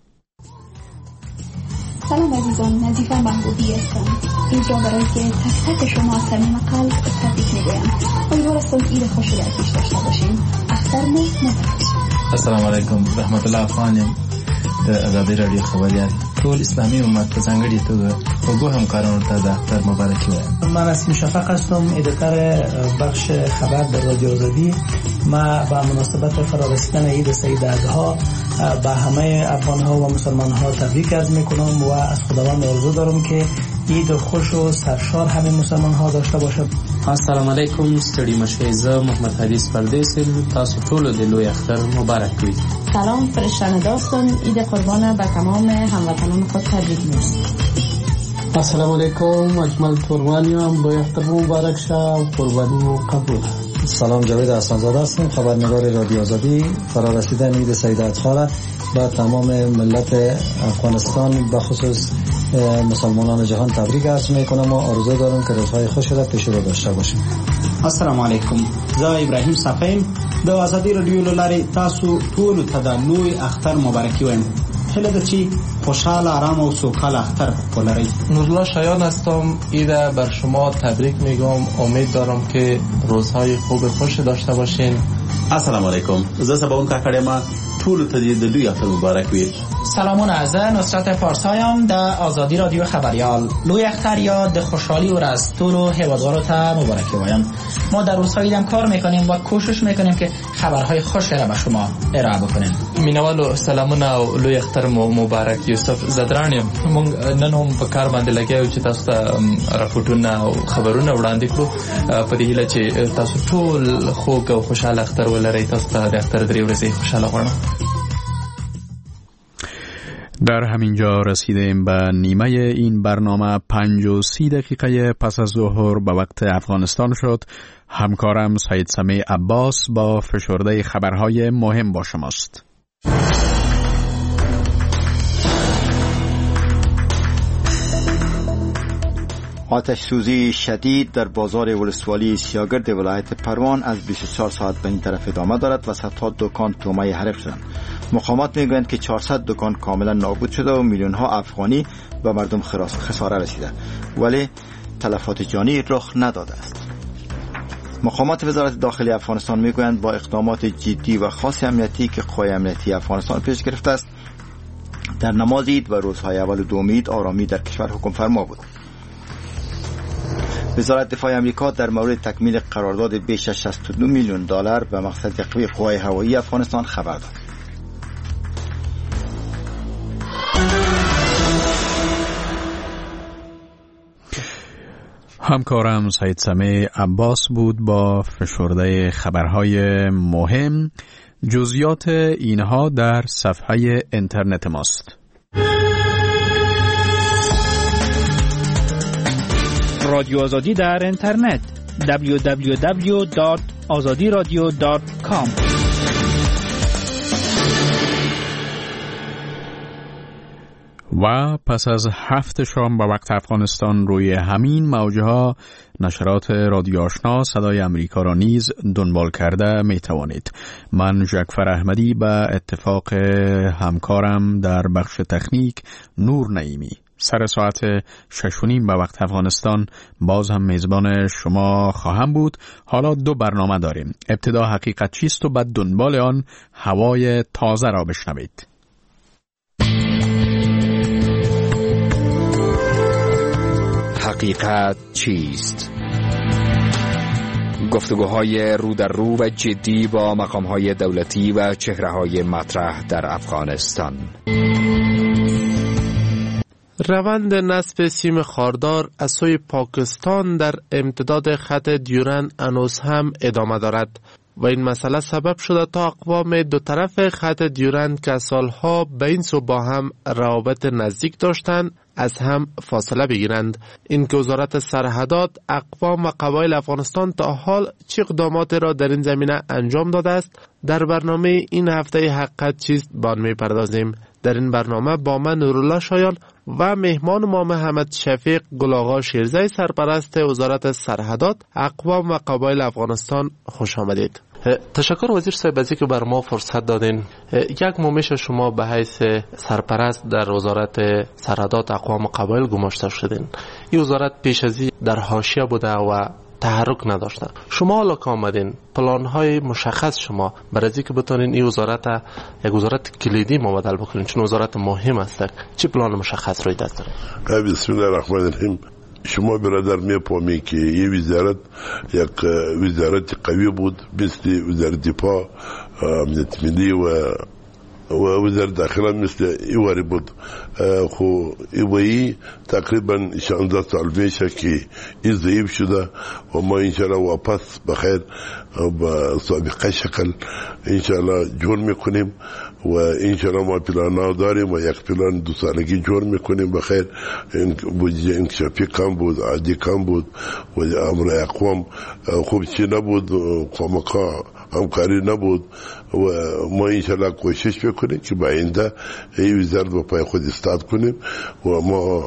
سلام عزیزان، نظیفه محبوبی هستم. اینجا برای که تک تک شما از صمیم قلب تبریک میگویم. امیدوار هستم عید خوشی را پیش داشته باشیم. اختر مو مبارک. السلام علیکم، رحمت الله افغانم د آزادی رادیو خبریال ټول اسلامي امت په ځانګړي توګه وګو همکارانو ته د اختر مبارکي وایم. من اسمي شفق هستم، ادیتور بخش خبر در رادیو آزادی. ما با مناسبت فرارسیدن عید سعید الاضحی به همه افغان‌ها و مسلمان‌ها تبریک عرض می‌کنم و از خداوند آرزو دارم که عید خوش و سرشار همه مسلمان‌ها داشته باشند. السلام علیکم، ستړي مشه زه محمد حدیث پردیس، تاسو ټول د لوی اختر مبارک وي. سلام فرشتن داستان، عید قربان به تمام هموطنان خود تبریک میگم. السلام علیکم، اجمل تورمانیم، با اختر مبارک شه و قربانی و قبول. سلام، جاوید حسنزاده هستم، خبرنگار رادیو آزادی. فرارسیدن عید سعید الاضحی را با تمام ملت افغانستان به خصوص مسلمانان جهان تبریک عرض میکنم و آرزو دارم که روزهای خوش را پیش رو داشته باشیم. السلام علیکم، زه ابراهیم صفیم د آزادی رادیو لارې تاسو ټول ته د لوی اختر مبارکي وایم. هله د چی خوشحال، آرام و سوکال اختر ولرئ. نورالله شایان هستم، عید بر شما تبریک میگم. امید دارم که روزهای خوب خوش داشته باشین. السلام علیکم، زه سباون کاکړم. ټول ته د دوی اختر مبارک وي. سلامونه، از نصرت پارسایم در آزادی رادیو خبریال. لوی اختر یا د خوشحالی و از طول و هوادارو تا مبارکی وایم. ما در روزهای دم کار میکنیم و کوشش میکنیم که خبرهای خوش را به شما ارائه بکنیم. مینوالو سلامونه او لوی اختر مبارک. یوسف زدرانیم. مونږ نن هم په کار باندې لګیاو چې تاسو ته راپورټونه او خبرونه وړاندې کړو په دې هیله چې تاسو ټول خوږ او خوشاله اختر ولرئ. تاسو ته د اختر درې ورځې خوشاله غواړم. در همینجا رسیدیم به نیمه این برنامه. پنج و سی دقیقه پس از ظهر به وقت افغانستان شد. همکارم سید سمیع عباس با فشرده خبرهای مهم با شماست. آتش سوزی شدید در بازار ولسوالی سیاگرد ولایت پروان از بیست و چهار ساعت به این طرف ادامه دارد و صدها دکان تومه حرق شدند. مقامات میگویند که چهارصد دکان کاملا نابود شده و میلیون ها افغانی به مردم خساره رسیده، ولی تلفات جانی رخ نداده است. مقامات وزارت داخلی افغانستان میگویند با اقدامات جدی و خاص امنیتی که قوای امنیتی افغانستان پیش گرفته است، در نماز عید و روزهای اول و دوم عید آرامی در کشور حکم فرما بود. وزارت دفاع آمریکا در مورد تکمیل قرارداد بیش از شصت و دو میلیون دلار به مقصد تقویت قوای هوایی افغانستان خبر داد. همکارم سید سمیع عباس بود با فشرده خبرهای مهم. جزئیات اینها در صفحه اینترنت ماست. رادیو آزادی در اینترنت دبلیو دبلیو دبلیو دات آزادی رادیو دات کام. و پس از هفت شام به وقت افغانستان روی همین موجها نشرات رادیو آشنا صدای امریکا را نیز دنبال کرده می توانید. من جعفر احمدی به اتفاق همکارم در بخش تکنیک نور نعیمی سر ساعت شش و نیم به وقت افغانستان باز هم میزبان شما خواهم بود. حالا دو برنامه داریم. ابتدا حقیقت چیست و بعد دنبال آن هوای تازه را بشنوید. حقیقت چیست؟ گفتگوهای رو در رو و جدی با مقامهای دولتی و چهره‌های مطرح در افغانستان. روند نصب سیم خاردار از سوی پاکستان در امتداد خط دیورند هنوز هم ادامه دارد و این مسئله سبب شده تا اقوام دو طرف خط دیورند که سالها به این سو با هم روابط نزدیک داشتند از هم فاصله بگیرند. این که وزارت سرحدات، اقوام و قبایل افغانستان تا حال چه اقدامات را در این زمینه انجام داده است، در برنامه این هفته حقیقت چیست به آن می‌پردازیم. در این برنامه با من نورالله شایان و مهمان ما محمد شفیق گلاغا شیرزی سرپرست وزارت سرحدات، اقوام و قبایل افغانستان خوش آمدید. تشکر وزیر صاحب از اینکه بر ما فرصت دادین. یک ماه میشه شما به حیث سرپرست در وزارت سرحدات اقوام و قبایل گماشته شدین. این وزارت پیش از این در حاشیه بوده و تحرک نداشته. شما حالا که آمدین پلان‌های مشخص شما برای اینکه بتونین این وزارت یک وزارت کلیدی مبادل بکنین، چون وزارت مهم است، چه پلان مشخص روی دست دارین؟ بسم الله الرحمن الرحیم. شما برادر می‌فهمید که این وزارت یک وزارت قوی بود، مثل وزارت دفاع، امنیت ملی و و وزارت داخله مثل ایواری بود. خو ایوایی تقریبا شانزده سال میشه که این ضعیف شده و ما انشاءالله واپس بخیر با سابقه شکل انشاءالله جور میکنیم و انشاءالله ما پلان داریم و یک پلان دو سالگی جور میکنیم بخیر. بودجه انکشافی کم بود، عادی کم بود و امر اقوام خوب چی نبود، قومکا همکاری نبود و ما انشاءالله کوشش بکنیم که با آینده این وزارت با پای خود استاد کنیم و ما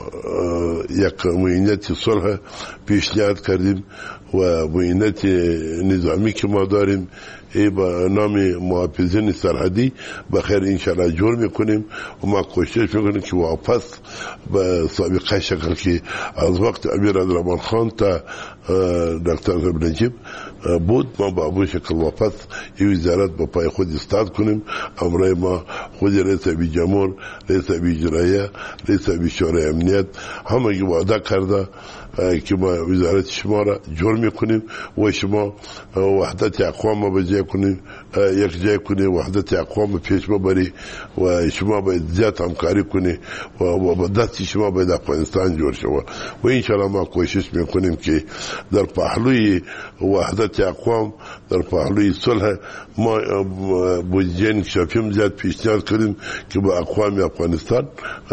یک معینت صلح پیشنهاد کردیم و معینت نظامی که ما داریم ای با نام محافظین سرحدی بخیر انشاءالله جور میکنیم و ما کوشش میکنیم که واپس به سابقه شکل که از وقت امیر عبدالرحمن خان تا دکتر صاحب نجیب بود ما با ابو شکل واپس پس این وزارت با پای خود استاد کنیم. امروز ما خود رئیس بی جمهور، رئیس بی اجرایه، رئیس بی شورای امنیت همه وعده کرده که ما وزارت شما را جور میکنیم و شما وحدت اقوام بجای کنیم، یک جای کنی وحدت اقوام پیش ببری و شما باید زیاد همکاری کنی و با دست شما باید افغانستان جور شود و انشاءالله ما کوشش میکنیم که در پهلوی وحدت اقوام، در پهلوی صلح ما بودجه انکشافی زیاد پیشنهاد کنیم که با اقوام افغانستان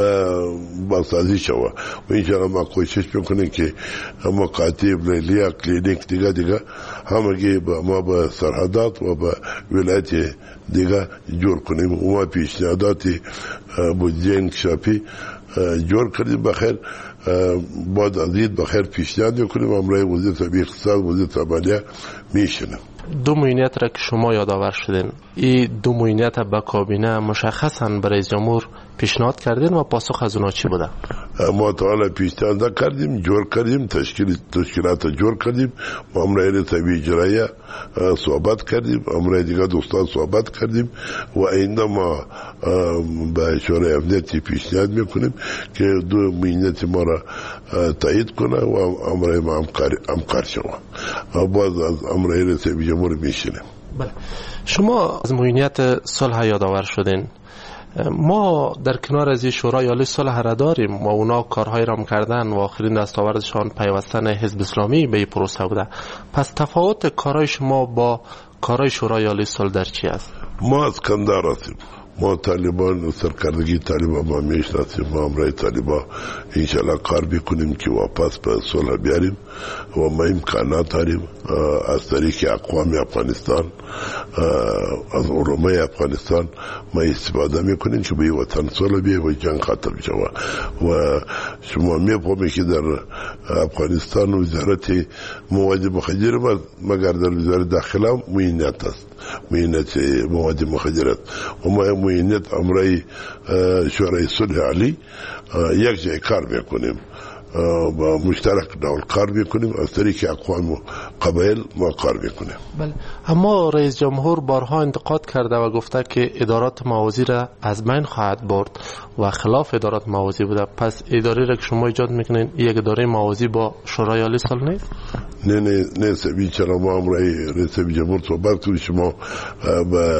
بازسازی شود و انشاءالله ما کوشش میکنیم که مکاتب، لیلیا، کلینیک دیگه دیگه همگی ما با سرحدات و با ولایت دیگه جور کنیم و ما پیشنهادات بودجه انکشافی جور کردیم. بخیر بعد از این بخیر پیشنهاد میکنیم. امروز وزیر طبیعی اقتصاد، وزیر طبیعی میشنم. دو موینیت را که شما یادآور شدین، این دو موینیت به کابینه مشخصا برای جمهور پیشنهاد کردین و پاسخ از اونا چی بوده؟ ما تا حالا پیشنهاد کردیم، جور کردیم، تشکیل تشکیلات جور کردیم. ما امروز طبیعی اجرایه صحبت کردیم، امروز دیگه دوستان صحبت کردیم و آینده ما به شورای امنیتی پیشنهاد میکنیم که دو موینیت ما را تایید کنه و امروز ما همکار شویم. باز از امروز رئیس جمهور میشینیم. بله، شما از موینیت صلح یادآور شدین. ما در کنار از شورای عالی صلح را داریم و اونا کارهای رام کردن و آخرین دستاوردشان پیوستن حزب اسلامی به این پروسه بوده. پس تفاوت کارهای شما با کارهای شورای عالی صلح در چی است؟ ما از کندار هستیم. ما طالبان سرکردگی طالبان ما میشناسیم. ما امروز طالبان انشالله کار بکنیم که واپس به صلح بیاریم و ما امکانات داریم از طریق اقوام افغانستان، از علمای افغانستان ما استفاده میکنیم که به وطن صلح بیه و جنگ ختم شود. و شما میفهمید که در افغانستان وزارت مواد مخدر مگر در وزارت داخله موینیت است، موینیت مواد مخدر است و ما موینیت امروز شورای صلح عالی یک جای کار میکنیم، با مشترک دول کار میکنیم، از طریق اقوام و قبایل ما کار میکنیم. بله، اما رئیس جمهور بارها انتقاد کرده و گفته که ادارات موازی را از بین خواهد برد و خلاف ادارات موازی بوده. پس اداره را که شما ایجاد میکنین یک اداره موازی با شورای عالی صلح نیست؟ نه نه نه سبی چرا ما امروز رئیس جمهور صحبت کنیم. شما با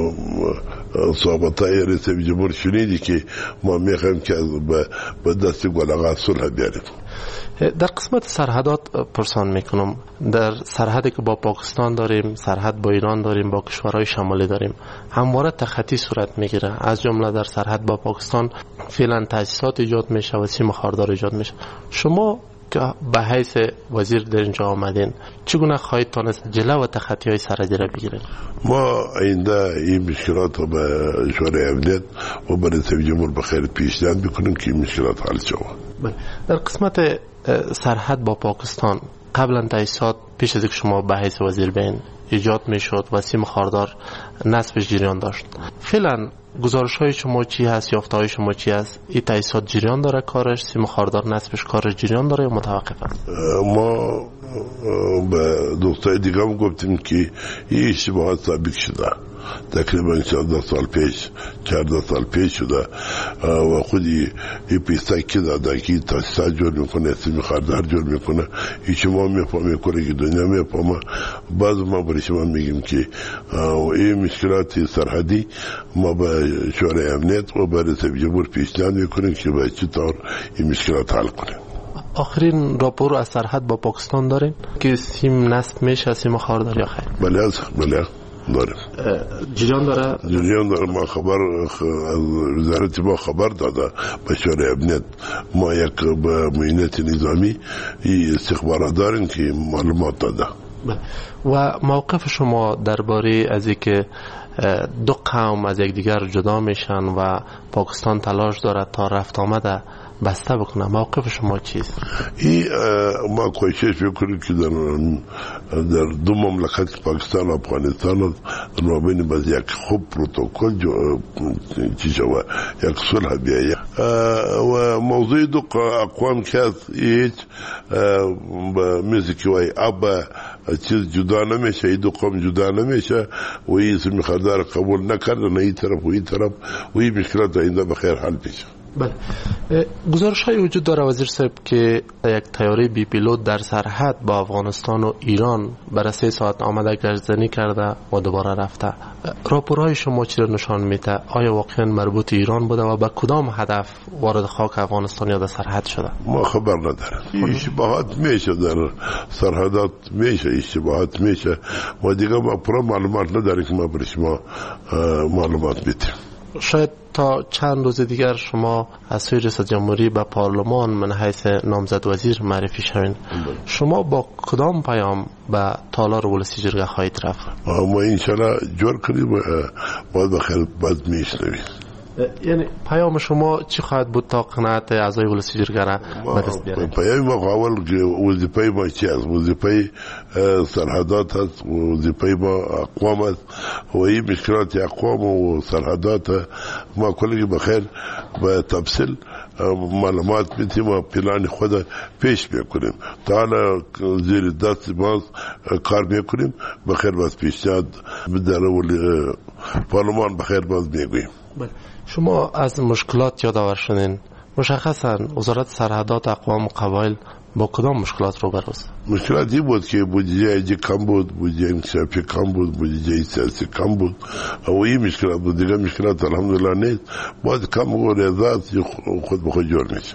صحبت های رئیس جمهور شنیدی که ما میخوایم که با دست گلغا صلح بیاریم. در قسمت سرحدات پرسان میکنم، در سرحدی که با پاکستان داریم، سرحد با ایران داریم، با کشورهای شمالی داریم، همواره تخطی صورت میگیره. از جمله در سرحد با پاکستان فعلا تاسیسات ایجاد میشه و سیم خاردار ایجاد میشه. شما که به حیث وزیر در اینجا آمدین، چگونه خواهید تانست جلو و تخطی های سرحدی را بگیرید؟ ما آینده این مشکلات رو به شورای امنیت و به رئیس جمهور بخیر پیشنهاد بکنیم که این مشکلات حل شود. در قسمت سرحد با پاکستان قبلا تاسیسات پیش از اینکه شما به حیث وزیر بین ایجاد میشد و سیم خاردار نصبش جریان داشت. فعلا گزارش های شما چی هست، یافته های شما چی هست؟ این تاسیسات جریان داره کارش، سیم خاردار نصبش کارش جریان داره یا متوقف است؟ ما به دوستای دیگه هم گفتیم که این اشتباهات ثابت شده. تقریبا چهارده سال پیش چهارده سال پیش شده و خودی این پیسته که داده که تاسیسات جور میکنه، سیم خاردار جور میکنه. این شما میفهمه کنه که دنیا میفهمه. بعض ما برای شما میگیم که این مشکلات سرحدی ما به شورای امنیت و به رئیس جمهور پیشنهاد میکنیم که به چطور این مشکلات حل کنیم. آخرین راپور از سرحد با پاکستان دارین که سیم نصب میشه، سیم خاردار یا خیر؟ بله از بله داریم. جریان داره؟ جریان داره. ما خبر از وزارت ما خبر داده به شورای امنیت. ما یک به موینیت نظامی استخبارات داریم که معلومات داده. و موقف شما درباره از اینکه دو قوم از یکدیگر جدا میشن و پاکستان تلاش دارد تا رفت آمده بسته بکنه. موقف شما چیست؟ این ما کوشش میکنیم که در, در دو مملکت پاکستان و افغانستان نوابین باز یک خوب پروتکل چی شود، یک صلح بیایی و موضوع دو اقوام که هست هیچ مثل که وای ابا چیز جدا نمیشه، این دو قوم جدا نمیشه و این اسم خردار قبول نکرده نه این طرف و این طرف و این مشکلات اینجا بخیر حل میشه. بله، گزارش های وجود داره وزیر صاحب که یک طیاره بی پیلوت در سرحد با افغانستان و ایران برای سه ساعت آمده گشتزنی کرده و دوباره رفته. راپورهای شما چی رو نشان میده؟ آیا واقعا مربوط ایران بوده و به کدام هدف وارد خاک افغانستان یا در سرحد شده؟ ما خبر نداریم. اشتباهات میشه در سرحدات، میشه اشتباهات میشه، ما دیگه ما پرا معلومات نداریم که ما برای شما معلومات بدیم. شاید تا چند روز دیگر شما از سوی رئیس جمهوری به پارلمان من حیث نامزد وزیر معرفی شوین. شما با کدام پیام به تالار ولسی جرگه خواهید رفت؟ ما انشالله جور کنیم و باید بخیر باید میشنویم. یعنی پیام شما چی خواهد بود تا قناعت اعضای ولسی جرگه را به دست بیارید؟ پیام ما اول وظیفه ما چی است؟ وظیفه سرحدات است، وظیفه ما اقوام است و این مشکلات اقوام و سرحدات ما کلی بخیر به تفصیل معلومات میتیم و پلان خود پیش میکنیم. تا حالا زیر دست ما کار میکنیم، بخیر باز پیشنهاد در پارلمان بخیر باز میگوییم. شما از مشکلات یادآور شدین. مشخصا وزارت سرحدات اقوام و قبایل با کدام مشکلات رو بروست؟ مشکلاتی بود که بودجه ایجی کم بود، بودجه انکشافی کم بود، بودجه سیاسی کم بود و این مشکلات بود. دیگه مشکلات الحمدلله نیست، باید کم و ریاضات خود به خود جور میشه.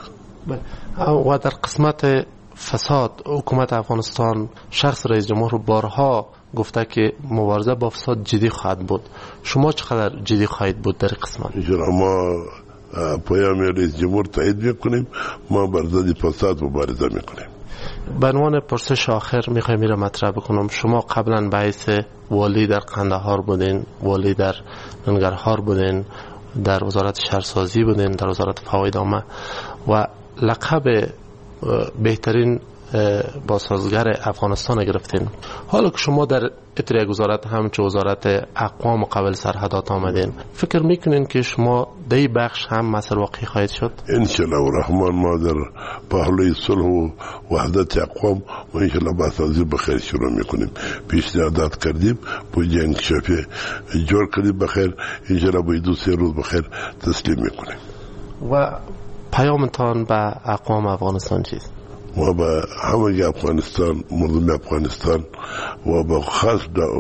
و در قسمت فساد حکومت افغانستان شخص رئیس جمهور بارها گفته که مبارزه با فساد جدی خواهد بود. شما چقدر جدی خواهید بود در قسمت؟ ما پیام رئیس جمهور تایید میکنیم، ما بر ضد فساد مبارزه میکنیم. به عنوان پرسش آخر میخوایم میره مطرح بکنم. شما قبلا به حیث والی در قندهار بودین، والی در ننگرهار بودین، در وزارت شهرسازی بودین، در وزارت فواید عامه و لقب بهترین بازسازگر افغانستان گرفتین. حالا که شما در اتریه وزارت همچه وزارت اقوام و قبایل سرحدات آمدین، فکر میکنین که شما دی بخش هم مسئله واقعی خواهید شد؟ انشالله و رحمان ما در پهلوی صلح و وحدت اقوام و انشالله بازسازی بخیر شروع میکنیم. پیشنهادات کردیم، بودجه انکشافی جور کردیم بخیر، انشالله باید دو سه روز بخیر تسلیم میکنیم. و پیامتان به اقوام افغانستان چیست؟ ما به همه افغانستان، مردم افغانستان و به خاص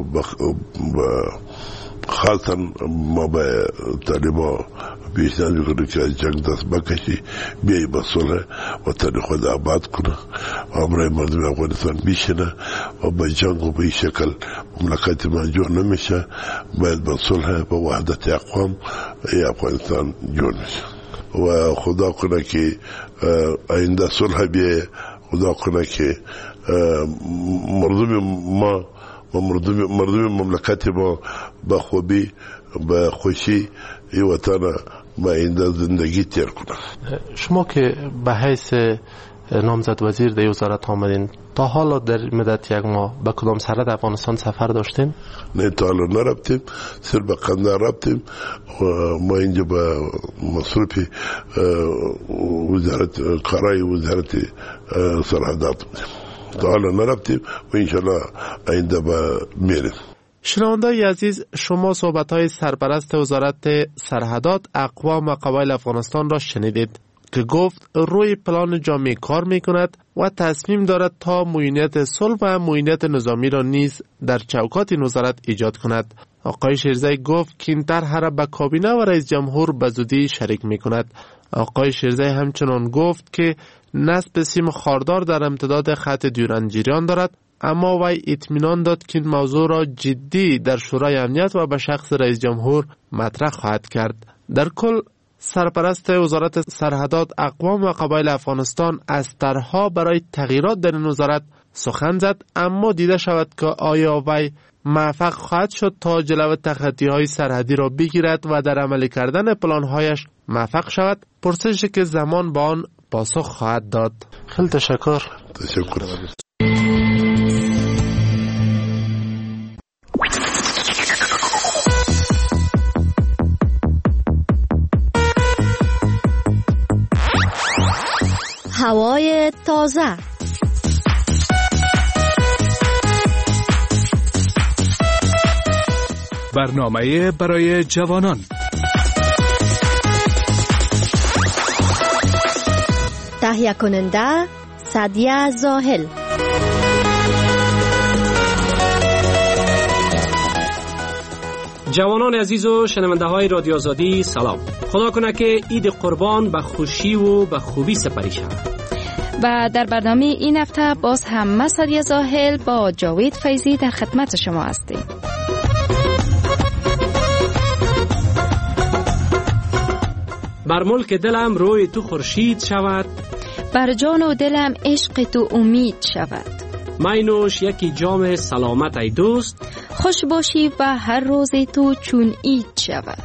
خاصا ما به طالبا پیشنهاد میکنیم که از جنگ دست بکشی، بیایی به صلح و تن خود آباد کنه و امرای مردم افغانستان بیشنه و به جنگ و به این شکل مملکت ما جور نمیشه. باید به صلح و وحدت اقوام ای افغانستان جور میشه و خدا کنه که آینده صلح بیه، خدا کنه که مردم ما و مردم, مردم مملکت ما با خوبی با خوشی ای وطن با آینده زندگی تیر کنه. شما که به حیث نامزد وزیر در وزارت آمدین، تا حالا در مدت یک ماه به کدام سرحد افغانستان سفر داشتیم؟ نه تا حالا نرفتیم، صرف به قندهار رفتیم و ما اینجا به مصروف وزارت کارای وزارت سرحدات بودیم. تا حالا نرفتیم و انشالله آینده به میریم. شنونده‌های عزیز، شما صحبت‌های سرپرست وزارت سرحدات اقوام و قبایل افغانستان را شنیدید که گفت روی پلان جامع کار میکند و تصمیم دارد تا معینیت صلح و معینیت نظامی را نیز در چوکات این وزارت ایجاد کند. آقای شیرزی گفت که این طرح را به کابینه و رئیس جمهور به زودی شریک میکند. آقای شیرزی همچنان گفت که نصب سیم خاردار در امتداد خط دیورند جریان دارد، اما وی اطمینان داد که این موضوع را جدی در شورای امنیت و به شخص رئیس جمهور مطرح خواهد کرد. در کل سرپرست وزارت سرحدات اقوام و قبایل افغانستان از طرح‌ها برای تغییرات در این وزارت سخن زد، اما دیده شود که آیا وی موفق خواهد شد تا جلو تخطی های سرحدی را بگیرد و در عملی کردن پلان هایش موفق شود؟ پرسشی که زمان با آن پاسخ خواهد داد. خیلی تشکر. تشکر. هوای تازه. برنامه برای جوانان. تهیه کننده سعدیه زاهل. جوانان عزیز و شنونده های رادیو آزادی سلام. خدا کنه که عید قربان به خوشی و به خوبی سپری شود. و در برنامه این هفته باز هم من سعدیه زاهل با جاوید فیضی در خدمت شما هستیم. بر ملک دلم روی تو خورشید شود، بر جان و دلم عشق تو امید شود. می نوش یکی جام سلامت ای دوست، خوش باشی و هر روز تو چون عید شود.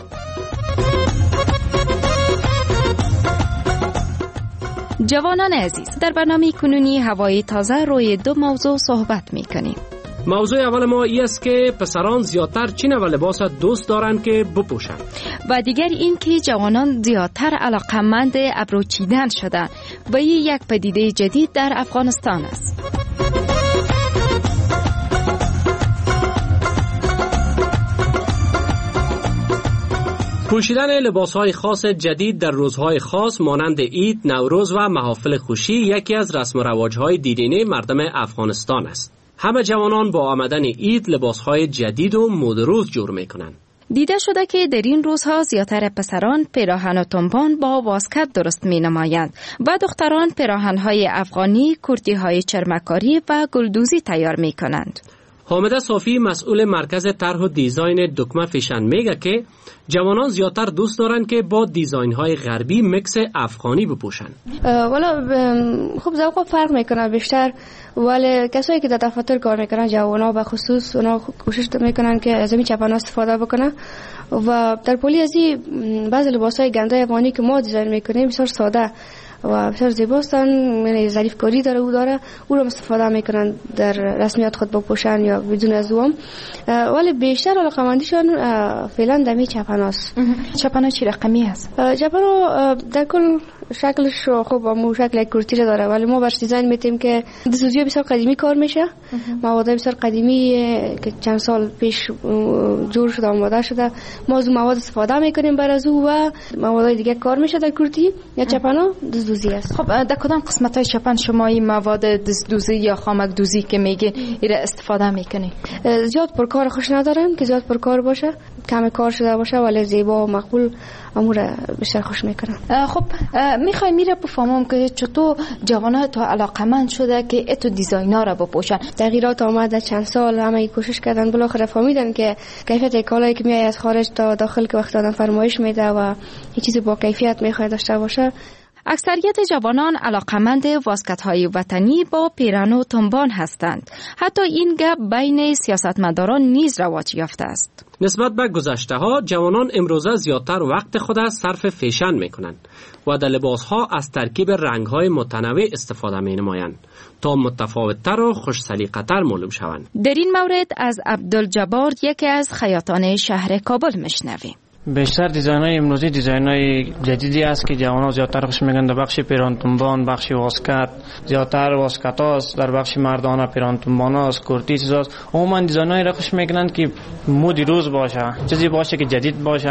جوانان عزیز، در برنامه کنونی هوای تازه روی دو موضوع صحبت میکنیم. موضوع اول ما این است که پسران زیادتر چین و لباس دوست دارند که بپوشند و دیگر این که جوانان زیادتر علاقمند ابرو چیدن شدند و این یک پدیده جدید در افغانستان است. پوشیدن لباس‌های خاص جدید در روزهای خاص مانند عید، نوروز و محافل خوشی یکی از رسم و رواج‌های دیرینه مردم افغانستان است. همه جوانان با آمدن عید لباس‌های جدید و مدروز جور می‌کنند. دیده شده که در این روزها زیادتر پسران پیراهن و تنبان با واسکت درست می‌نمایند و دختران پیراهن‌های افغانی، کرتی‌های چرمکاری و گلدوزی تیار می‌کنند. حامده صافی مسئول مرکز طرح و دیزاین دکمه فیشن میگه که جوانان زیادتر دوست دارن که با دیزاین‌های غربی میکس افغانی بپوشن. والا خوب ذوق فرق میکنه بیشتر، ولی کسایی که در دفاتر کار میکنن جوانا به خصوص اونا کوشش میکنن که از این چپانا استفاده بکنن و در پولی از این بعضی لباسای گنده افغانی که ما دیزاین میکنیم بسیار ساده و بسیار زیباستن، یعنی ظریف کاری داره او داره او رو استفاده میکنن در رسمیات خود بپوشن یا بدون از اوام، ولی بیشتر علاقه‌مندیشون فعلا دمی چپناست. چپنا چی رقمی هست؟ چپنا در کل شکلش خوب همون شکل کرتی داره، ولی ما برش دیزاین میتیم که دستوزی بسیار قدیمی کار میشه، مواد بسیار قدیمی که چند سال پیش جور شده آماده شده، ما از مواد استفاده میکنیم بر از او و مواد دیگه کار میشه در کرتی یا چپنا دستوزی است. خب در کدام قسمت های چپن شما این مواد دستوزی یا خامک دوزی که میگین ایره استفاده میکنی؟ زیاد پرکار خوش ندارن که زیاد پرکار باشه، کم کار شده باشه ولی زیبا و مقبول امور بیشتر خوش میکنن. خب میخوای میره بفهمم که چطور جوانای تو علاقمند شده که اتو دیزاینا رو بپوشن. تغییرات آمده چند سال، همه کوشش کردن بالاخره فهمیدن که کیفیت کالایی که میاد از خارج تا داخل که وقت آدم فرمایش میده و یه چیزی با کیفیت میخواد داشته باشه. اکثریت جوانان علاقمند واسکت‌های وطنی با پیراهن و تنبان هستند. حتی این گپ بین سیاستمداران نیز رواج یافته است. نسبت به گذشته‌ها جوانان امروزه زیادتر وقت خود را صرف فیشن می‌کنند و در لباس‌ها از ترکیب رنگ‌های متنوع استفاده می‌نمایند تا متفاوت‌تر و خوش سلیقه‌تر معلوم شوند. در این مورد از عبدالجبار یکی از خیاطان شهر کابل میشنویم. بیشتر دیزاین‌های امروزی دیزاین‌های جدیدی است که جوانان زیادتر خوش می‌گن. در بخش پیراهن تنبان، بخش واسکت، زیادتر واسکت‌هاست، در بخش مردانه پیراهن تنبان‌هاست، کرتی چیزاست. عموما دیزاین‌هایی را خوش می‌گن که مود روز باشه، چیزی باشه که جدید باشه.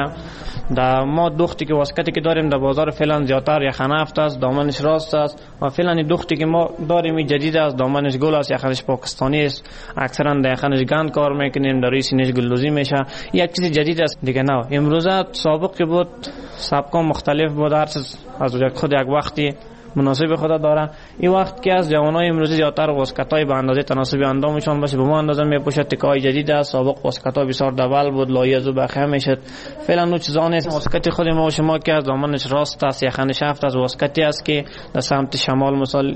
در ما دختی که واسکتی که داریم در بازار فعلا زیادتر یخنه افت است، دامنش راست است و فعلا دختی که ما داریم جدید است، دامنش گل است، یخنش پاکستانی است، اکثرا در یخنش گند کار می‌کنیم، در روی سینه‌اش گلدوزی میشه. یک چیز جدید است دیگه. نه امروز سابق که بود سبکا مختلف بود، هر چیز از خود یک وقتی مناسب خود داره. این وقت که از جوانای امروزی زیادتر واسکتای به اندازه تناسب اندامشون باشه به ما اندازه میپوشد. تکای جدید است، سابق واسکتا بسیار دبل بود، لایه زو بخه میشد. فعلا نو چیزا نیست. واسکت خود ما و شما که از دامنش راست است، یخنش افت از واسکتی است که در سمت شمال مثال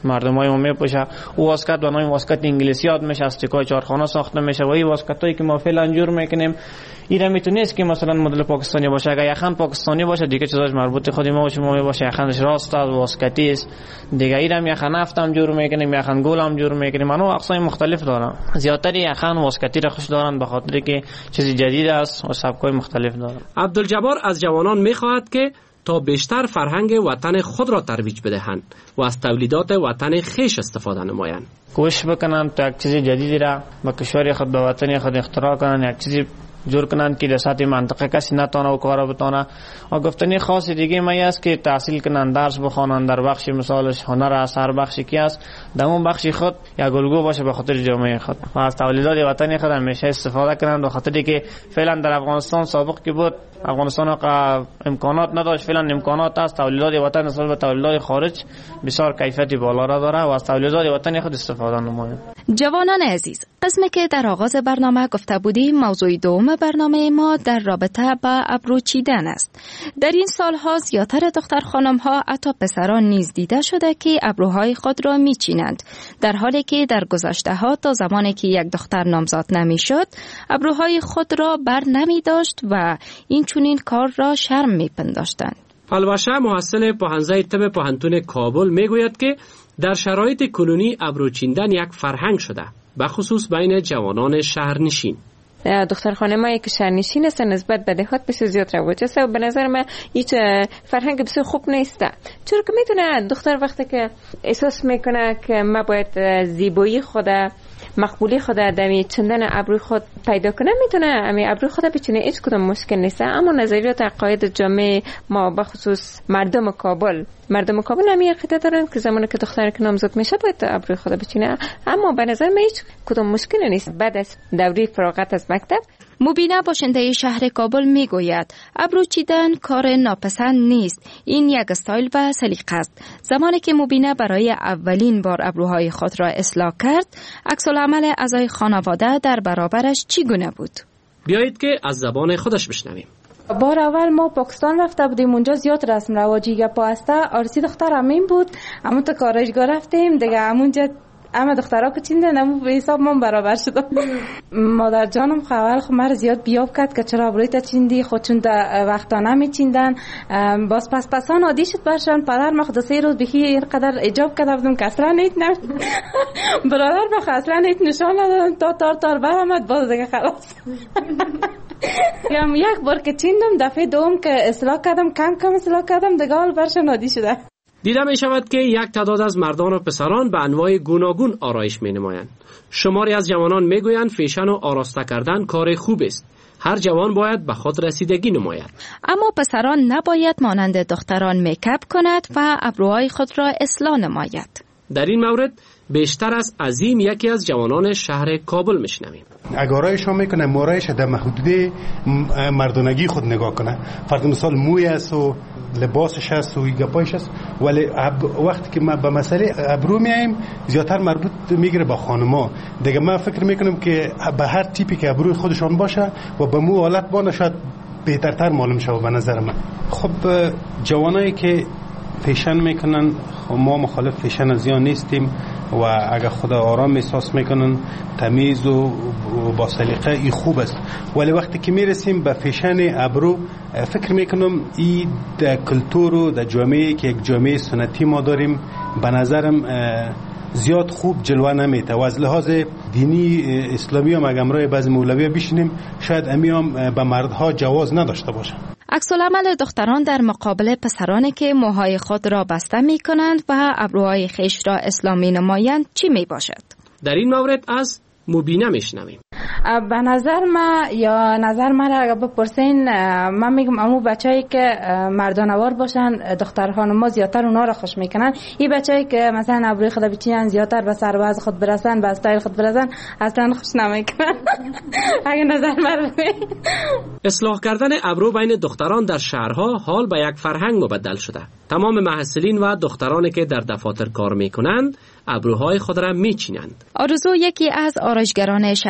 مردمای ما میپوشه. او واسکت به نام واسکت انگلیسی یاد میشه، از تکای چهارخانه ساخته میشه و این واسکتایی که ما فعلا جور میکنیم اینا میتونست که مثلا مدل پاکستانی باشه. اگه یخن پاکستانی باشه دیگه چیزاش مربوط خودی ما باشه، ما باشه یخنش راست است واسکتی است دیگه. اینا یخن هفتم جور میکنیم، یخن گل هم جور میکنیم، اونها اقسام مختلف دارن. زیاتر یخن واسکتی را خوش دارن به خاطر که چیز جدید است و سبکای مختلف دارن. عبدالجبار از جوانان میخواهد که تا بیشتر فرهنگ وطن خود را ترویج بدهند و از تولیدات وطن خیش استفاده نمایند. کوشش بکنن تا یک چیز جدیدی را به کشور خود به وطن خود اختراع کنن، یک چیزی جور کنن که در سطح منطقه کسی نتونه و کارا بتونه. و گفتنی خاص دیگه ما است که تحصیل کنن، درس بخوانن در بخش مثالش هنر اثر بخشی کی است در اون بخش خود یا گلگو باشه به خاطر جامعه خود و از تولیدات وطنی خود همیشه استفاده کنن. به خاطری که فعلا در افغانستان سابق که بود افغانستان امکانات نداشت، فعلا امکانات است. تولیدات وطن نسبت به تولیدات خارج بسیار کیفیت بالا را داره و از تولیدات وطنی خود استفاده نمایند. جوانان عزیز، قسمی که در آغاز برنامه گفته بودیم موضوع دوم برنامه ما در رابطه با ابرو چیدن است. در این سالها زیاتر دختر خانم ها حتی پسران نیز دیده شده که ابروهای خود را می چینند، در حالی که در گذشته ها تا زمانی که یک دختر نامزاد نمی شد ابروهای خود را بر نمی داشت و این چنین کار را شرم می پنداشتند. البشه محصل پاهنزه طب پاهنتون کابل می گوید که در شرایط کنونی ابرو چیندن یک فرهنگ شده، به خصوص بین جوانان شهرنشین. دختر خانمایی که شهرنشین هستن نسبت به دهات بسیار زیاد رواج است و به نظر من هیچ فرهنگ بسیار خوب نیست، چون که میتونه دختر وقتی که احساس میکنه که ما باید زیبایی خود مقبولی خود در چندن ابروی خود پیدا کنه، میتونه امی ابروی خود بچینه، هیچ کدام مشکل نیست. اما نظریات عقاید جامعه ما به خصوص مردم کابل مردم کابل همی عقیده دارن که زمانی که دختر که نامزاد میشه باید ابروی خود بچینه، اما به نظر من هیچ کدام مشکل نیست. بعد از دوره فراغت از مکتب مبینه باشنده شهر کابل میگوید ابرو چیدن کار ناپسند نیست، این یک استایل و سلیقه است. زمانی که مبینه برای اولین بار ابروهای خود را اصلاح کرد، عکس العمل اعضای خانواده در برابرش چگونه بود؟ بیایید که از زبان خودش بشنویم. بار اول ما پاکستان رفته بودیم، اونجا زیاد رسم رواجی گپا است. آرسی دختر همین بود، اما تا کارشگاه رفتیم دیگه همونجا اما دخترها که چیندن امو به حساب من برابر شدم. مادر جانم خواهر خو مر زیاد بیاب کرد که چرا ابروی تا چیندی، خود چون در وقتا نمی چیندن. باز پس پسان عادی شد برشان. پدر ما خود سه روز بخی اینقدر اجاب کرده بودم که اصلا نیت نم برادر بخ اصلا نیت نشان ندادن تا تار تار برآمد. باز دیگه خلاص یک بار که چیندم دفعه دوم که اصلاح کردم کم کم اصلاح کردم دیگه حال برشان عادی شده. دیده می شود که یک تعداد از مردان و پسران به انواع گوناگون آرایش می نمایند. شماری از جوانان می گویند فیشن و آراسته کردن کار خوب است. هر جوان باید به خود رسیدگی نماید. اما پسران نباید مانند دختران میکاپ کند و ابروهای خود را اصلاح نماید. در این مورد بیشتر از عظیم یکی از جوانان شهر کابل میشنویم. اگر آرایش هم میکنه مارایش در محدوده مردانگی خود نگاه کنه. فرض مثال موی است و لباسش است و گپایش است، ولی وقتی که ما به مسئله ابرو میایم زیادتر مربوط میگیره با خانما. دیگه من فکر میکنم که به هر تیپی که ابروی خودشان باشه و به مو حالت بانه شاید بهترتر معلوم شه به نظر من. خب جوانایی که فیشن میکنن ما مخالف فیشن از زیان نیستیم و اگر خود آرام احساس میکنن تمیز و با سلیقه ای خوب است، ولی وقتی که میرسیم به فیشن ابرو فکر میکنم این در کلتور و در جامعه که یک جامعه سنتی ما داریم به نظرم زیاد خوب جلوه نمیته و از لحاظ دینی اسلامی هم اگر امرای بعضی مولوی بشینیم شاید امی هم به مردها جواز نداشته باشه. عکس العمل دختران در مقابل پسرانی که موهای خود را بسته می کنند و ابروهای خیش را اصلاح می نمایند چی می باشد؟ در این مورد از مبینه میشنویم. به نظر ما یا نظر من را اگر بپرسین من میگم امو بچه‌ای که مردانوار باشن دختر خانم‌ها زیادتر اونا را خوش میکنن. این بچه‌ای که مثلا ابروی خود بچینن زیادتر به سرباز خود برسن به استایل خود برسن اصلا خوش نمیکنن. اگه نظر من اصلاح کردن ابرو بین دختران در شهرها حال به یک فرهنگ مبدل شده. تمام محصلین و دخترانی که در دفاتر کار میکنند ابروهای خود را میچینند. آرزو یکی از آرایشگران شهر کابل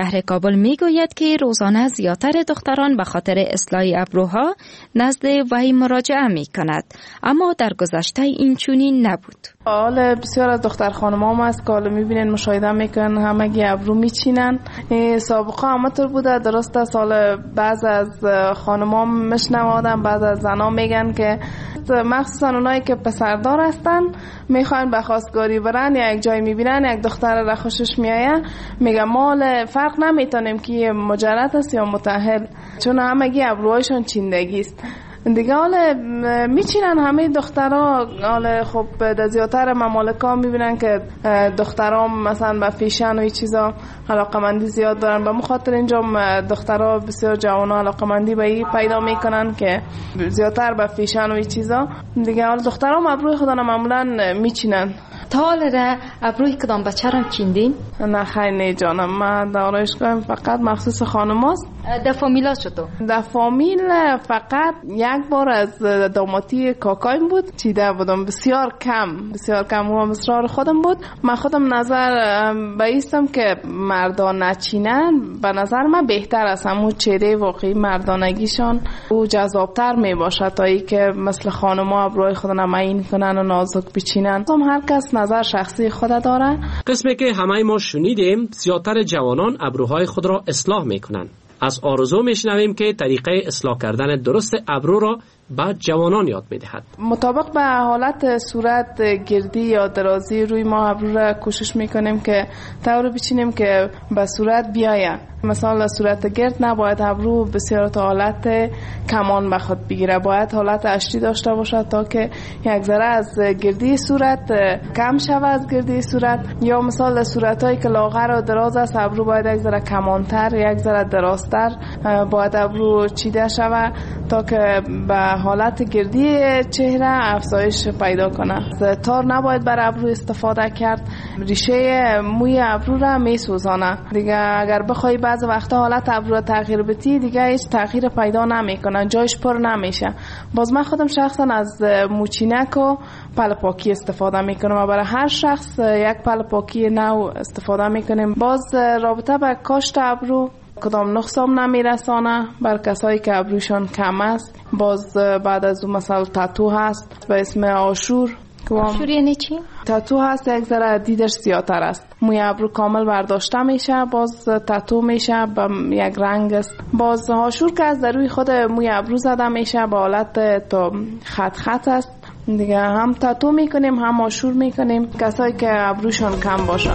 کابل می گوید که روزانه زیادتر دختران به خاطر اصلاح ابروها نزد وی مراجعه می کند، اما در گذشته این چنین نبود. حال بسیار از دختر خانمام هست که حالا میبینن مشاهده میکنن همگی ابرو میچینن. سابقه همطور بوده، درسته سال بعض از خانمام مشنوادن، بعض از زنا میگن که مخصوصا اونایی که پسردار هستن میخوان به خواستگاری برن یا یک جای میبینن یک دختر را خوشش میایه، میگن ما فرق نمیتونیم که مجرد است یا متأهل، چون همگی ابروهایشون چیندگی است دیگه. حالا میچینن همه دخترها. حالا خب در زیادتر ممالک ها میبینن که دخترها مثلا به فیشن و این چیزا علاقمندی زیاد دارن، به مخاطر اینجا دخترها بسیار جوان علاقمندی به این پیدا میکنن که زیادتر به فیشن و این چیزا دیگه. حالا دخترها ابروی خودن معمولا میچینن. تا حالا را ابروی کدام بچه را چیندین؟ نه خیلی نه جانم، من در آرایشگاه فقط مخصوص خانم هست. در فامیلا چطور؟ در فامیل فقط یک بار از داماتی کاکایم بود چیده بودم، بسیار کم بسیار کم و مصرار خودم بود. من خودم نظر بایستم که مردان نچینن، به نظر من بهتر است، همون چهره واقعی مردانگیشان او جذابتر می باشد تا ای که مثل خانم‌ها ابروی خود نمایین کنن و نازک بچینن. هر کس نظر شخصی خود داره. قسمی که همه ما شنیدیم، زیادتر جوانان ابروهای خود را اصلاح میکنن. از آرزو میشنویم که طریقه اصلاح کردن درست ابرو را بعد جوانان یاد میدهد. مطابق به حالت صورت گردی یا درازی روی ما ابرو را کوشش میکنیم که طور بچینیم که به صورت بیاید. مثلا صورت گرد نباید ابرو بسیار تا حالت کمان به خود بگیره، باید حالت اشتی داشته باشد تا که یک ذره از گردی صورت کم شود از گردی صورت. یا مثلا صورتایی که لاغر و دراز است ابرو باید یک ذره کمانتر یک ذره درازتر باید ابرو چیده شود تا که به حالت گردی چهره افزایش پیدا کنه. تار نباید بر ابرو استفاده کرد، ریشه موی ابرو را میسوزانه دیگه. اگر بخوای بعض وقتا حالت ابرو تغییر بدی دیگه هیچ تغییر پیدا نمیکنه، جایش پر نمیشه. باز من خودم شخصا از موچینک و پل پاکی استفاده میکنم و برای هر شخص یک پل پاکی نو استفاده میکنیم. باز رابطه به کاشت ابرو کدام نقصام نمیرسانه بر کسایی که ابروشان کم است. باز بعد از اون مثلا تاتو هست به اسم آشور. آشور یعنی چی؟ تاتو هست یک ذره دیدش زیادتر است، موی ابرو کامل برداشته میشه، باز تاتو میشه به یک رنگ است. باز آشور که از روی خود موی ابرو زده میشه به حالت تو خط خط است دیگه. هم تاتو میکنیم هم آشور میکنیم کسایی که ابروشان کم باشن.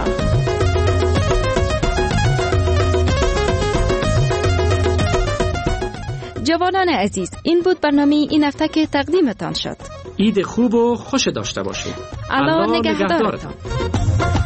جوانان عزیز، این بود برنامه این هفته که تقدیمتان شد. عید خوب و خوش داشته باشید. الله نگهدارتان.